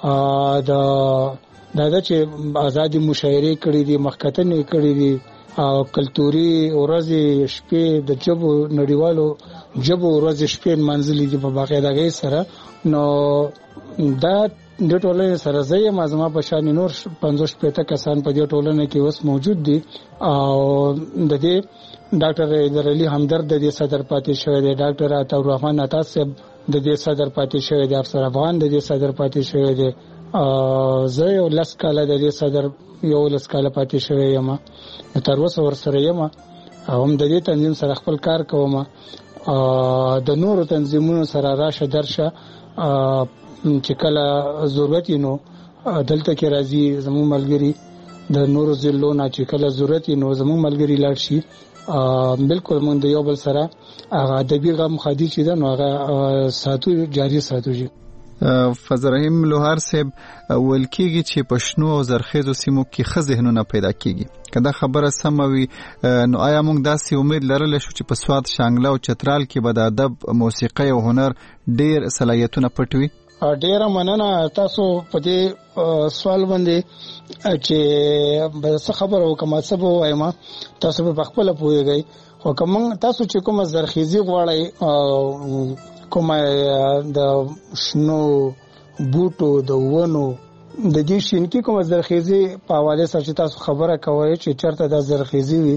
دا چې آزادي مشاعره کړی دي، مخکتنې کړی دي او کلتوري ورځې شپې د جبو نړیوالو جبو ورځې شپې منځلې دي په باقاعدګۍ سره. نو دا د ټولنې سره زې مازما په شان نور 50 کسان په دې ټولنه کې اوس موجود دي او د دې ډاکټر حیدر علي همدرد د دې صدر پاتې شوی دی، ډاکټر عطا الرحمن عطا صاحب د دې صدر پاتې شوی دی، افسر افغان د دې صدر پاتې شوی دی، زه یو لس کاله د دې صدر یو لس کاله پاتې شوی یم، تر اوسه ورسره یم او هم د دې تنظیم سره خپل کار کوم. د نورو تنظیمونو سره راشه درشه چې کله ضرورت نو دلته کې راځي زموږ ملګری، د نورو ضلعو نه چې کله ضرورت نو زموږ ملګری لاړ شي. بالکل مونږ د یو بل سره هغه ادبي غم خادي چې دا نو هغه ساتو جاری ساتو. فضرهم لوهار صاحب ولکیږي چې پښنو او زرخیزو سیمو کې خزهنونه پیدا کیږي، کله خبره سم وي نو آیا موږ داسې امید لرل شو چې په سواد، شانګله او چترال کې به د ادب، موسیقي او هنر ډیر صلاحیتونه پټوي؟ ډیره مننه تاسو په دې سوال باندې چې څه خبره وکم څه وایم تاسو په خپل پوهیږئ. خو کوم تاسو چې کوم زرخیزي غواړئ کومه د شنو بوټو د ونو د دې شینکی کومه زرخیزي په حواله سره چې تاسو خبره کوئ چې چرته د زرخیزي وي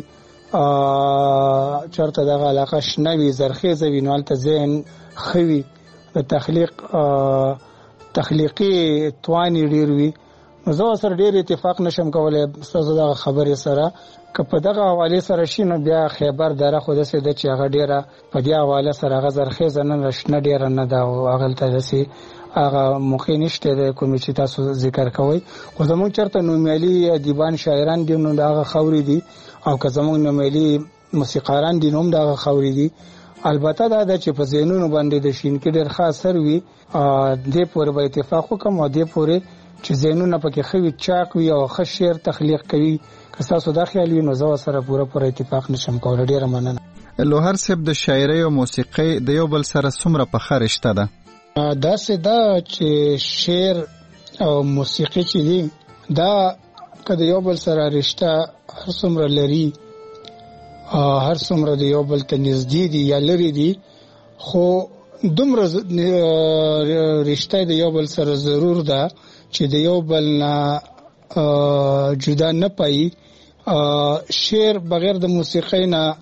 چرته د علاقه شنوي زرخیزه وي نو البته ذهن خوي د تخلیقي توان ډیر وي زه سره ډیر اتفاق نشم کولای تاسو دا خبرې سره که په دغه حواله سره شینو بیا خیبر دره خو د سید چې هغه ډیره په دې حواله سره غزر خیزه نه رشنه ډیره نه دا هغه ته دسي هغه موخه نشته د کوم چې تاسو ذکر کوي خو زموږ چرته نومیالي ادیبان شاعران دي نو دا خوري دي او که زموږ نومیالي موسیقاران دي نوم دا خوري دي البته دا چې په زینونو باندې د شین کې ډیر خاص سر وي د پورې به اتفاق وکم او د پورې چې زینونه پکې خوي چاق وي او ښه شعر تخلیق کوي که تاسو دا خیال وي نو زه سره پوره اتفاق نشم کولای. ډیره مننه. لوهر صاحب د شاعرۍ او موسیقۍ د یو بل سره څومره په خرشته ده؟ دا سدا چې شعر او موسیقي چې دي دا کله یو بل سره رشتہ هر څومره لري هر څومره د یو بل ته نږدې دي یا لري دي خو دومره رشتہ د یو بل سره ضرور ده چې د یو بل نه جدا نه پای. شعر بغیر د موسیقۍ نه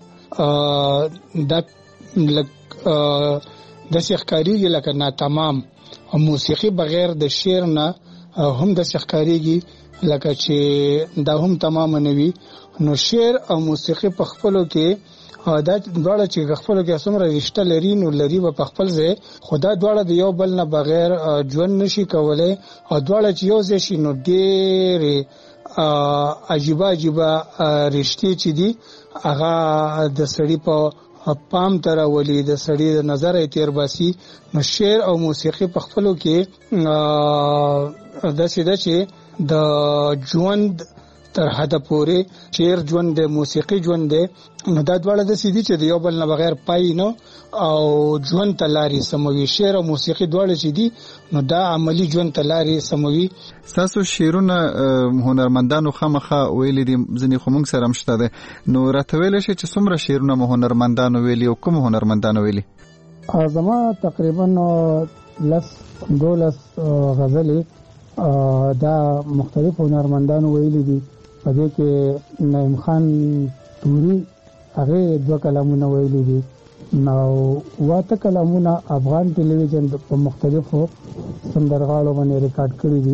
د ښکاریږي لکه ناتمام او موسیقي بغیر د شعر نه هم د ښکاریږي لکه چې دا هم تمام نه وي. نو شعر او موسیقي په خپلو کې دا دواړه چې خپلو کې څومره رشتہ لري نو لري په خپل ځای خدا دواړه د یو بل نه بغیر ژوند نشي کولای او دواړه چې یو ځای شي نو ډېر عجیب رشتې چې دي هغه د سړي په پام تر ولې د سړي د نظر تیر باسي. نو شعر او موسیقي په خپلو کې د سیده چې د ژوند تر حد پورې شعر ژوند د موسیقي ژوند دی نو دا دواړه د سیدي چې د یو بل نه بغیر پای نه او ژوند ته لارې سموي. شعر او موسیقي دواړه چې دي نو دا عملی ژوند ته لارې سموي. تاسو شعرونه هنرمندانو خامخا ویلي دي ځنې خو موږ سره مشته ده نو راته ویلی شي چې څومره شعرونه مو هنرمندانو ویلي او کوم هنرمندانو ویلي؟ زما تقریبا 12 غزلې دا مختلف هنرمندانو ویلي دي. په دې کې نعیم خان توري هغه 2 کلامونه ویلي دي. نو واته کلامونه افغان ټلویزیون په مختلفو سندرغاړو باندې ریکارډ کړی دي.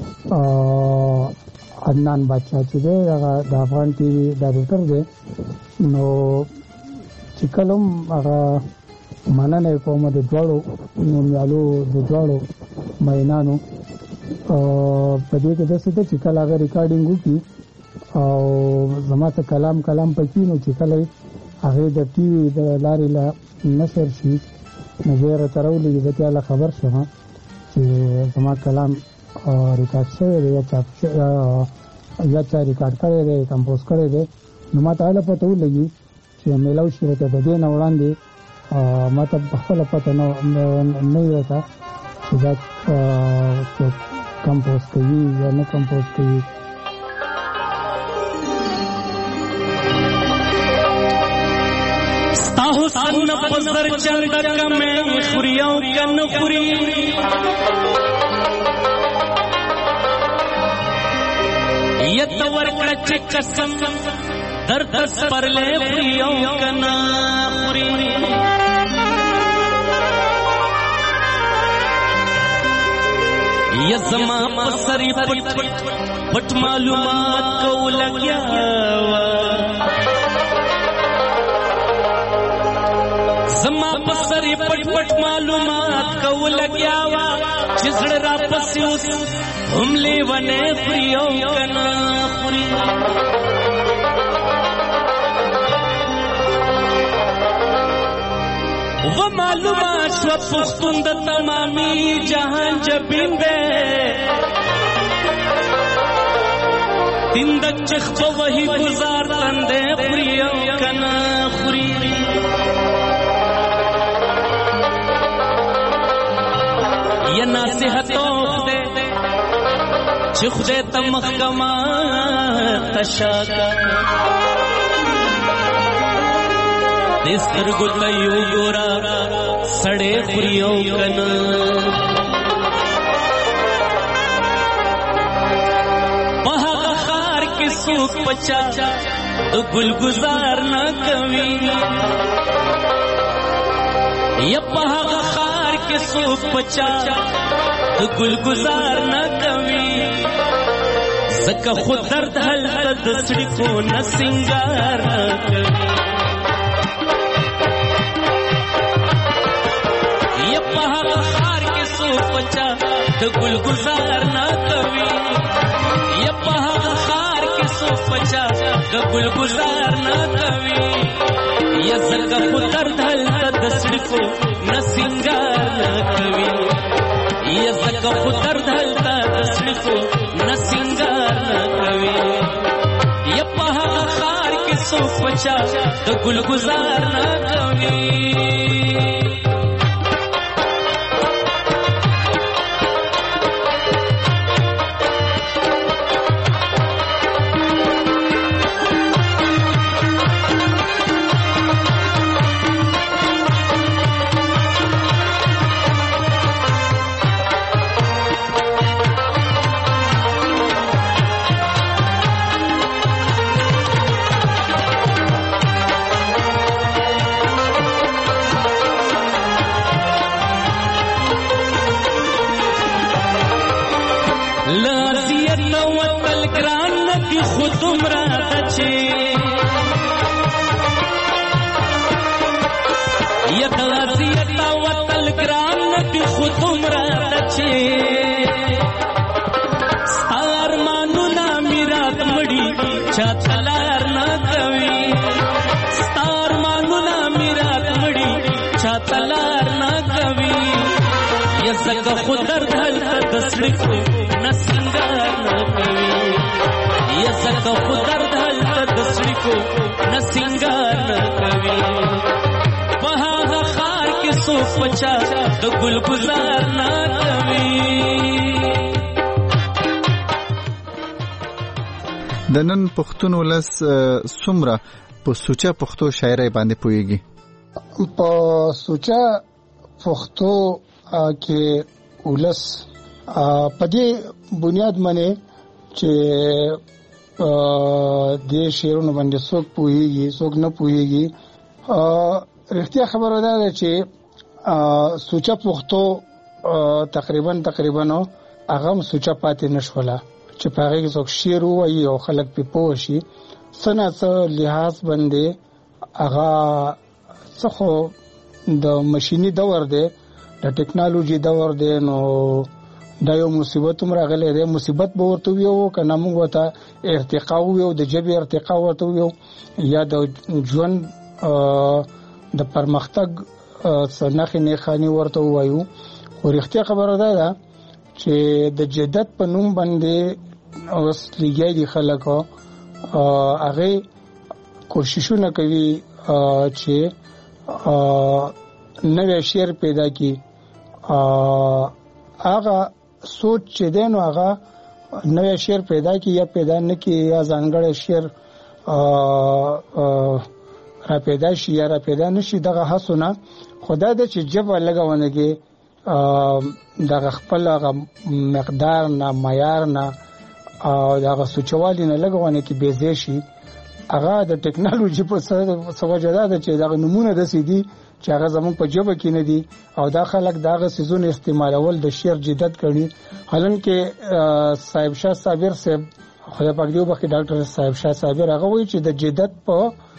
عدنان بادشاہ چې دی هغه د افغان ټي وي ډایرکټر دی. نو چې کلم هغه مننه کوم د دوړو نومیالو د دوړو مینانو په دې کې د څه چې کله هغه ریکارډینګ وکړي او زما ته کلام پکې نو چې کله هغه د ټي وي د لارې لا نشر شي نو زه راولې د تعالی خبر شوم چې زما کلام ریکارډ شوی دی یا چا ریکارډ کړی دی کمپوز کړی دی. نو ما ته پته ولګي چې میلاو شي ته د دې نه وړاندې ما ته خپل پته نه وتا چې دا کمپوز کوي یا نه کمپوز کوي. ستاهو سن پزر چند کمه خوريو کن خوري یتور کچ قسم درد پر لے خوريو کن خوري یزما پسری پټ معلومات کو لگیا زما پسری پټ معلومات کو لگیا وا چزړ را پسیوس هم لیونه پریو کنا خوري و معلومات شو پختون د تمامي جهان جبین دے تند چخ په وਹੀ گزار تندے خوريو کنا خوري یا نصیحتو دے چې خدای ته محکمه تشاکا دستر ګل یو ګورا سړې خوريو کنا په خار کې سوق پچا د ګل گزار نه کوي یا په خار کې سوق پچا د ګل گزار نه کوي. په هغه خار کې څوک پچا د ګل گزار نه کوي. یا په هغه خار کې څوک پچا د ګل گزار نه کوي. په هغه خار کې څوک پچا د ګل گزار نه کوي. یا په هغه خار کې څوک پچا د ګل گزار نه کوي. زکه خود درد هلته د سړکو نه سنگار یا په هغه خار کې سو پچا د ګل گزار نه کوي یا په هغه خار کې سو پچا د ګل گزار نه کوي یا زکه خود درد هلته د سړکو نه سنگار نه کوي یا زکه خود درد هلته د سړکو نه سنگار نه کوي یا په هغه خار کې سو پچا د ګل گزار نه کوي زکه خود درد هلته د سړکو نه سنگار نه کوي یا زکه خود درد هلته د سړکو نه سنگار نه کوي په هغه خار کې سو پچا د ګل گزار نه کوي د نن پښتون ولس څومره په سوچه پښتو شاعرۍ باندې پوهیږي په سوچه پښتو کې ولس په دې بنیاد باندې چې د شعرونو باندې څوک پوهیږي څوک نه پوهیږي رښتیا خبره ده چې سوچه پښتو تقریبا هغه سوچه پاتې نشوله چې په هغه کې څوک شعر وایي او خلک په پوه شي سنت لحاظ باندې هغه څخه د ماشيني دور دی د ټیکنالوژي دور دی نو دا یو مصیبت هم راغلی دی مصیبت به ورته ویو کنه موږ ته ارتقا ویو د جبې ارتقا ورته ویو یا د ژوند د پرمختګ سنخې نه خاني ورته وایو خو رښتیا خبره ده چې د جدت په نوم باندې اوس لګي دي خلک هغه کوششونه کوي چې نوې شعر پیدا کی هغه سوچ چې دینو هغه نوې شعر پیدا کی یا پیدا نه کی یا ځانګړی شعر را پیدا شي یا را پیدا نشي دغه حسونه خدای دې چې جبه لګاونګي دغه خپل مقدار نه معیار نه او دغه سوچوالي نه لګونه کې بیزې شي هغه د ټیکنالوژي په سوجه ده چې دغه نمونه د سیدي چې هغه زمون په جبه کې نه دي او دا خلک دغه سيزونه استعمالول د شعر جدت کړي حالانکه صاحب شاه صابر صاحب خدای پاک دې وبخښي ډاکټر صاحب شاه صابر هغه وایي چې د جدت په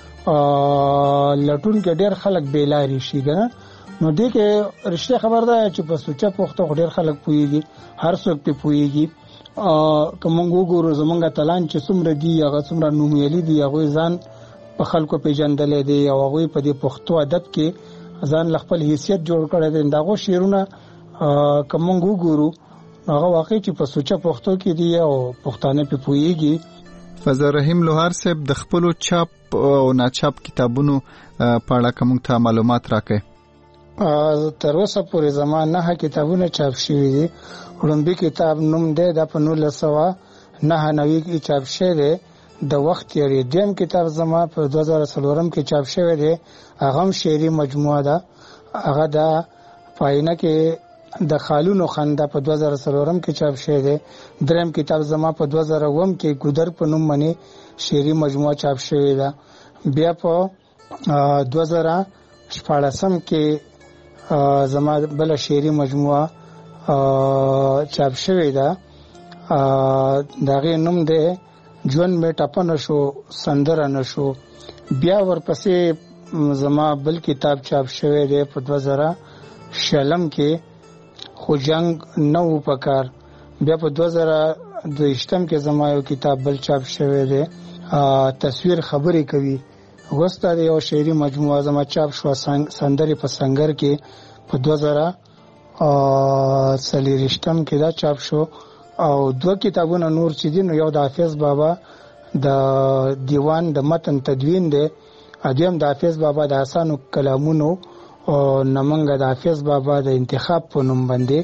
لټون کې ډېر خلک بیلاری شي ګنه نو دې کې رښتیا خبر ده چې په سوچه پښتو ډېر خلک پويږي هر څوک ته پويږي کومنګ وګورو زمونږه تلان چې څومره دی هغه څومره نومیالي دی هغه ځان په خلکو پیژندل دي او هغه په دې پښتو ادب کې ځان خپل حیثیت جوړ کړی دی داغه شعرونه کومنګ وګورو هغه واقعي چې په سوچه پښتو کې دی او پښتانه په پويږي فضل رحیم لوهار صاحب د خپل چاپ او ناچاپ کتابونو په اړه کوم ته معلومات راکړي تر اوسه پورې زمانه کتابونه چاپ شوي دي وړاندې کتاب نوم دی د 1999 کې چاپ شوی دی د وخت یې دیم کتاب زما په 2003 کې چاپ شوی دی هغه شعري مجموعه ده هغه د پاینه کې د خالونو خنده په 2003 کې چاپ شوی دی دریم کتاب زما په 2009 کې ګودر په نوم باندې شعري مجموعه چاپ شوی ده بیا په 2014 کې زما بل شعري مجموعه چاپ شوی ده داغه نوم دی ژوند می ټپنه شو سندره نشو. بیا ورپسې زما بل کتاب چاپ شوی دی په 2000 کې خو جنگ نو پکار. بیا په 2022 کې زما یو کتاب بل چاپ شوی دی تصویر خبرې کوي. وستا د یو شعري مجموعه زما چاپ شو سندرې په سنگر کې په 2023 کې دا چاپ شو. او 2 کتابونه نور چې دي نو یو د حافظ بابا د دیوان د متن تدوین دی، ادم د حافظ بابا د آسانو کلامونو او نمنګ د حافظ بابا د انتخاب په نوم باندې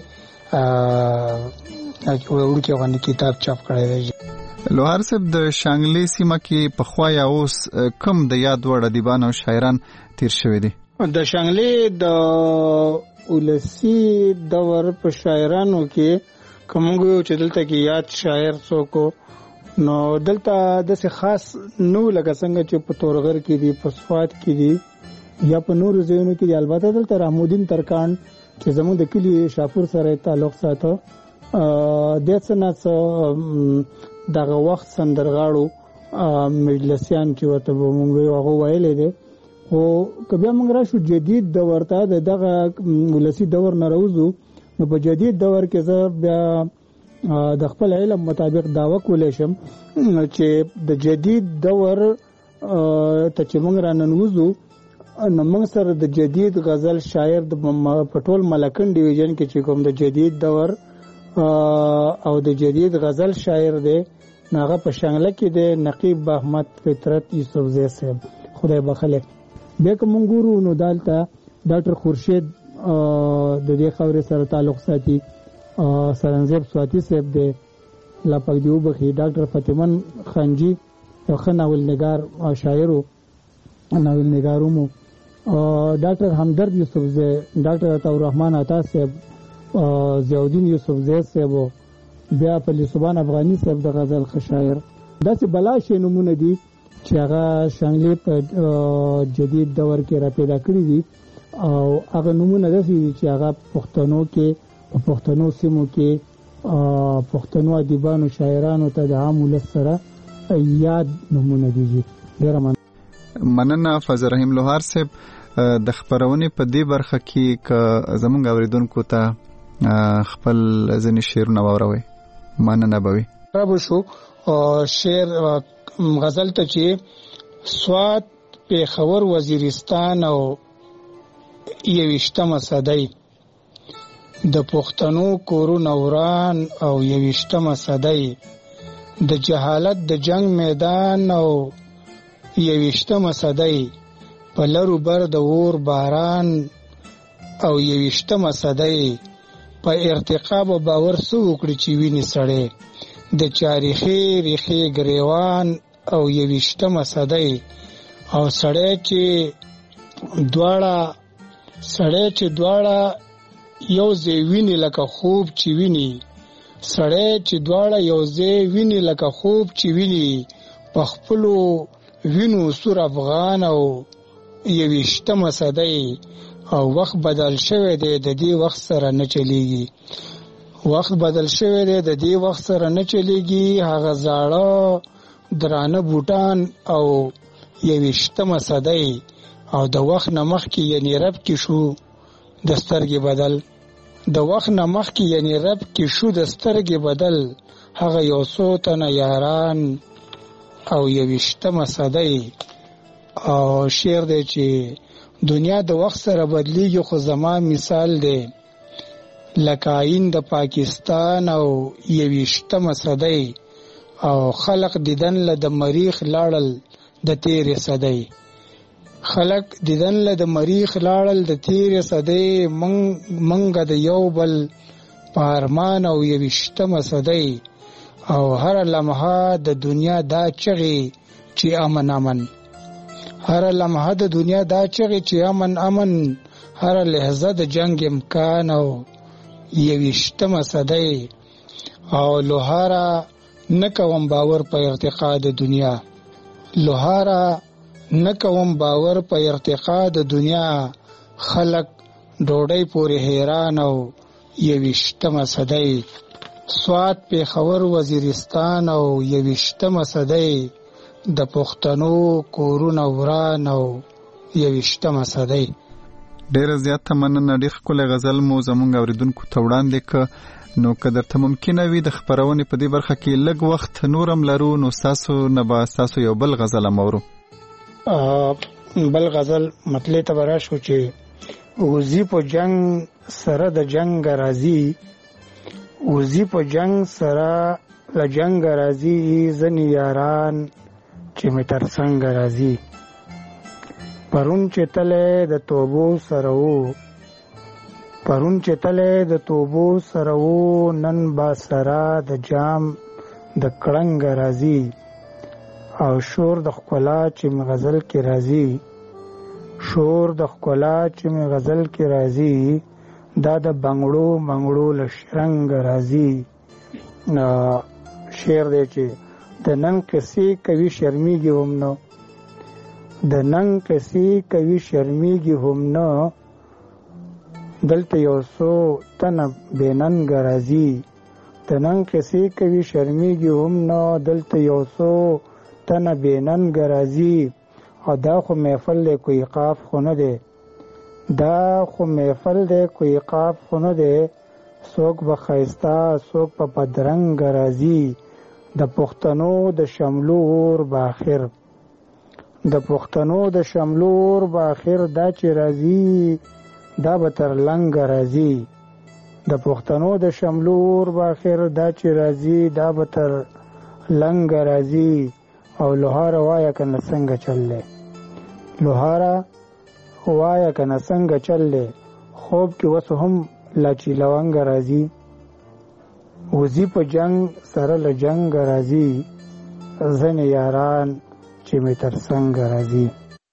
ورکه غونډه کتاب چاپ کړی دی. لوهار صاحب د شانګلې سیمه کې په خوا یا اوس کم د یاد وړ ادیبان او شاعران تیر شوی دي؟ د شانګلې د ولسی دور په شاعرانو کې کومګو چې دلته کې یاد شاعر څوک نو دلته د څه خاص نو لکه څنګه چې په تورغر کې دي، په صفات کې دي یا په نور ځایونو کې دي. البته دلته رحمودین ترکان چې زموږ د کلی شاپور سره تعلق ساتو د څنګه دغه وخت سندرغاړو مجلسیان چې ورته مونږ هغه ویلې دي. او کبه موږ راشو جدید دور ته دغه ولسی دور نه راوځو نو په جدید دور کې زه بیا د خپل علم مطابق داوا کولای شم چې د جدید دور ته چې موږ راننوځو نو موږ سره د جدید غزل شاعر د پټول ملکن ډیویژن کې چې کوم د جدید دور او د جدید غزل شاعر دی ناغه په شانګله کې دی نقیب احمد فطرت یوسفزی صاحب خدای بخله. بیا کوم ګورو نو دالته ډاکټر خورشید د دې خبرې سره تعلق ساتي، سرنزیب سواتی صاحب دی لا پاک دیو بخي، ډاکټر فاطمه خانجی یو خناول نگار او شاعر ناول نگارومو، ډاکټر همدرد یوسفزی، ډاکټر عطا الرحمن عطا صاحب، ضیاءالدین یوسفزی صاحب، بیا پلی سبحان افغانی صاحب د غزل خشاعر. داسې بلا شی نمونه دي چې هغه شانګلې په جدید دور کې را پیدا کړی دي او هغه نمونه دي چې هغه پښتنو کې په پښتنو سیمو کې پښتنو ادیبانو شاعرانو ته د عام ولس سره یاد نمونه دي. ډېر مننه فضل رحیم لوهار صاحب. د خبرونه په دې برخه کې ک زمونږ اوریدونکو ته خپل ځنې شعرونه واوروي مننه بوي. رب شو شعر غزل ته چې سواد پیښور وزیرستان او 21مه صدۍ د پښتنو کورونه وران او 21مه صدۍ د جهالت د جنگ میدان او 21مه صدۍ په لرو بر د اور باران او 21مه صدۍ په ارتقاب او باور سو وکړي چې ویني سړې د چاریخي ریخي گریوان او 21مه صدۍ او سړی چې دواړه یو ځای ویني لکه خوب چې ویني، سړی چې دواړه یو ځای ویني لکه خوب چې ویني، په خپلو وینو سور افغان او 21مه صدۍ. او وخت بدل شوی دی د دې وخت سره نه چلیږي، وخت بدل شوی دی د دې وخت سره نه چلیږي. هغه زاړه درانه بوټان او 21مه صدۍ او د وخت نمخ کې یعنی رب کې شو د سترګې بدل، د وخت نمخ کې یعنی رب کې شو د سترګې بدل. هغه یو څو تنه یاران او 21مه صدۍ. او شعر دی چې دنیا د وخت سره بدلیږي خو زما مثال دی لکه آئین د پاکستان او 21مه صدۍ او خلق دیدن له د مریخ لاړل د تیرې صدۍ، خلق دیدن له د مریخ لاړل د تیرې صدۍ. منګه د یو بل پارمان او 21مه صدۍ او هر لمحه د دنیا دا چغې چې امن امن، هر لمحه د دنیا دا چغې چې امن امن، هر لحظه د جنگ امکان او 21مه صدۍ. او لوهاره نکوم باور په ارتقا د دنیا، لوهاره نکوم باور په ارتقا د دنیا، خلق ډوډۍ پورې حیران او 21مه صدۍ. سوات پیښور وزیرستان او 21مه صدۍ د پښتنو کورونه وران او 21مه صدۍ. ډیره زیاته مننه. ډېر ښکلی غزل مو زموږ اوریدونکو ته وړاندې کړ. نو که درته ممکنه وي د خپرونې په دې برخه کې لږ وخت نورم لرو، نو ستاسو نه به ستاسو یو بل غزل هم اورو. بل غزل مطلع ته به راشو چې وزي په جنگ سره د جنگ راځي، وزي په جنگ سره له جنگ راځي، ځنې یاران چې مې تر څنګ راځي. پرون چې تله د توبو سره وو، پرون چې تله د توبو سره وو، نن با سره د جام د کړنګ راځي. او شور د ښکلا چې مې غزل کې راځي، شور د ښکلا چې مې غزل کې راځي، دا د بنګړو منګړو له شرنګ راځي. شعر دی چې د نن کسې کوي شرمیږي هم نه، د نن کسې کوي شرمیږي هم نه، دلته یو څو تنه بې ننګ راځي. د نن کسې کوي شرمیږي هم نه، دلته یو څو تنه بې ننګ راځي. او دا خو محفل دی کوئی قاف خو نه دی، دا خو محفل دی کوئی قاف خو نه دی، څوک به ښایسته څوک په بدرنګ راځي. د پښتنو د شملو اور باخر، د پښتنو د شملو اور باخر، دا چې راځي دا به تر لنګ راځي. د پښتنو د شملو اور باخر، دا چې راځي دا به تر لنګ راځي. او لوهاره وایه کنه څنګه چل دی، لوهاره وایه کنه څنګه چل دی، خوب کې وسو هم لاچی لونګ راځي. وزي په جنگ سره له جنگ راځي، ځنې یاران چې مې تر څنګ راځي.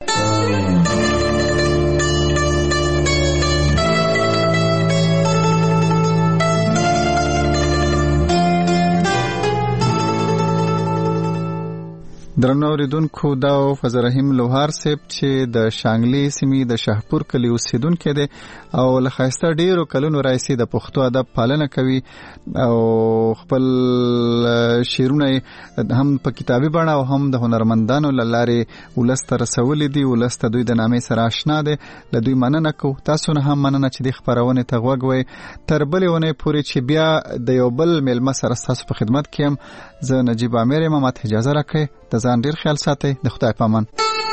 درنو اوریدونکو، دا فضل رحیم لوهار صاحب چې د شانګلې سیمې د شاهپور کلي اوسیدونکی دی او له ښایسته ډېرو کلونو راهیسې د پښتو ادب پالنه کوي او خپل شعرونه هم په کتابي بڼه او هم د هنرمندانو له لارې ولس ته رسولي دي. ولس ته دوی د نامې سره آشنا دی. له دوی مننه کوو. تاسو نه هم مننه چې دې خپرونې ته غوږ وئ. تر بلې اونۍ پورې چې بیا د یو بل میلمه سره ستاسو په خدمت کې یم، زه نجیب عامر یم. ماته اجازه راکړئ. د ځان ډیر خیال ساتئ. د خدای په امان.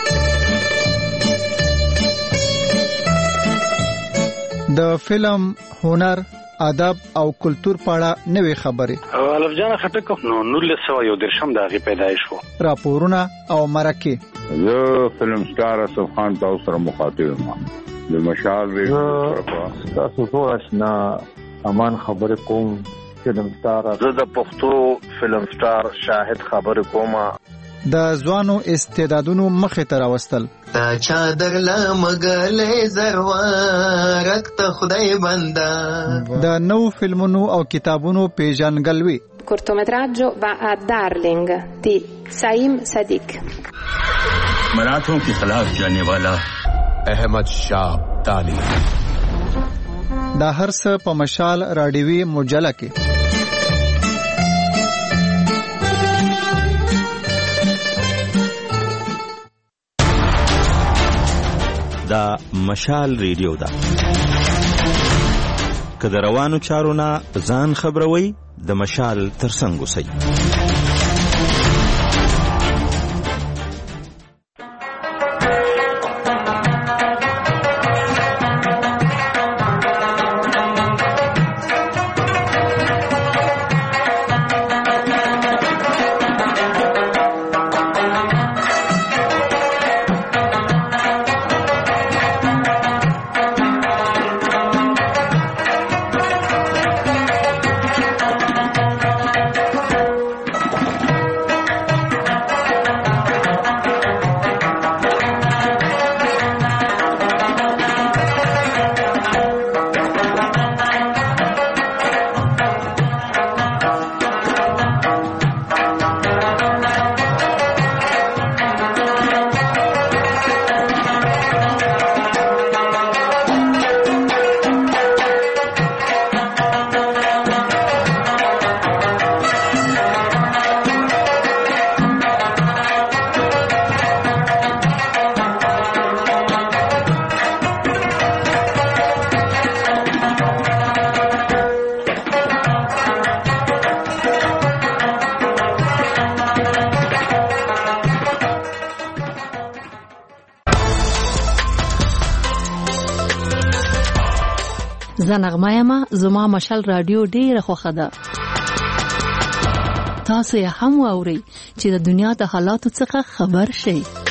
د فلم، هنر، ادب او کلتور په اړه نوې خبرې. الف جان خټک نو 1913 د هغې پیدایش و. راپورونه او مرکې. زه فلم سټار اسف خان تاسو سره مخاطب یم. د مشال ریډیو تاسو ټول آشنا امان خبرې کوم. فلم سټار زه د پښتو فلم سټار شاهد خبرې کوم. د ځوانو استعدادونو مخې ته راوستل. تا چادر لا مګلې زروارک ته خدای بندا. د نو فلمونو او کتابونو پیژنګلوي. cortometraggio va a Darling di Saim Sadiq. मराठों के खिलाफ जाने वाला अहमद शाह अब्दाली. دا هر څه په مشال راډیوي مجله کې. دا مشال ریډیو ده. که د روانو چارو نه ځان خبروي، د مشال ترڅنګ اوسئ. زه نغمه یم. زما مشال رادیو ډیره خوښه ده. تاسو یې هم واورئ چې د دنیا د حالاتو څخه خبر شئ.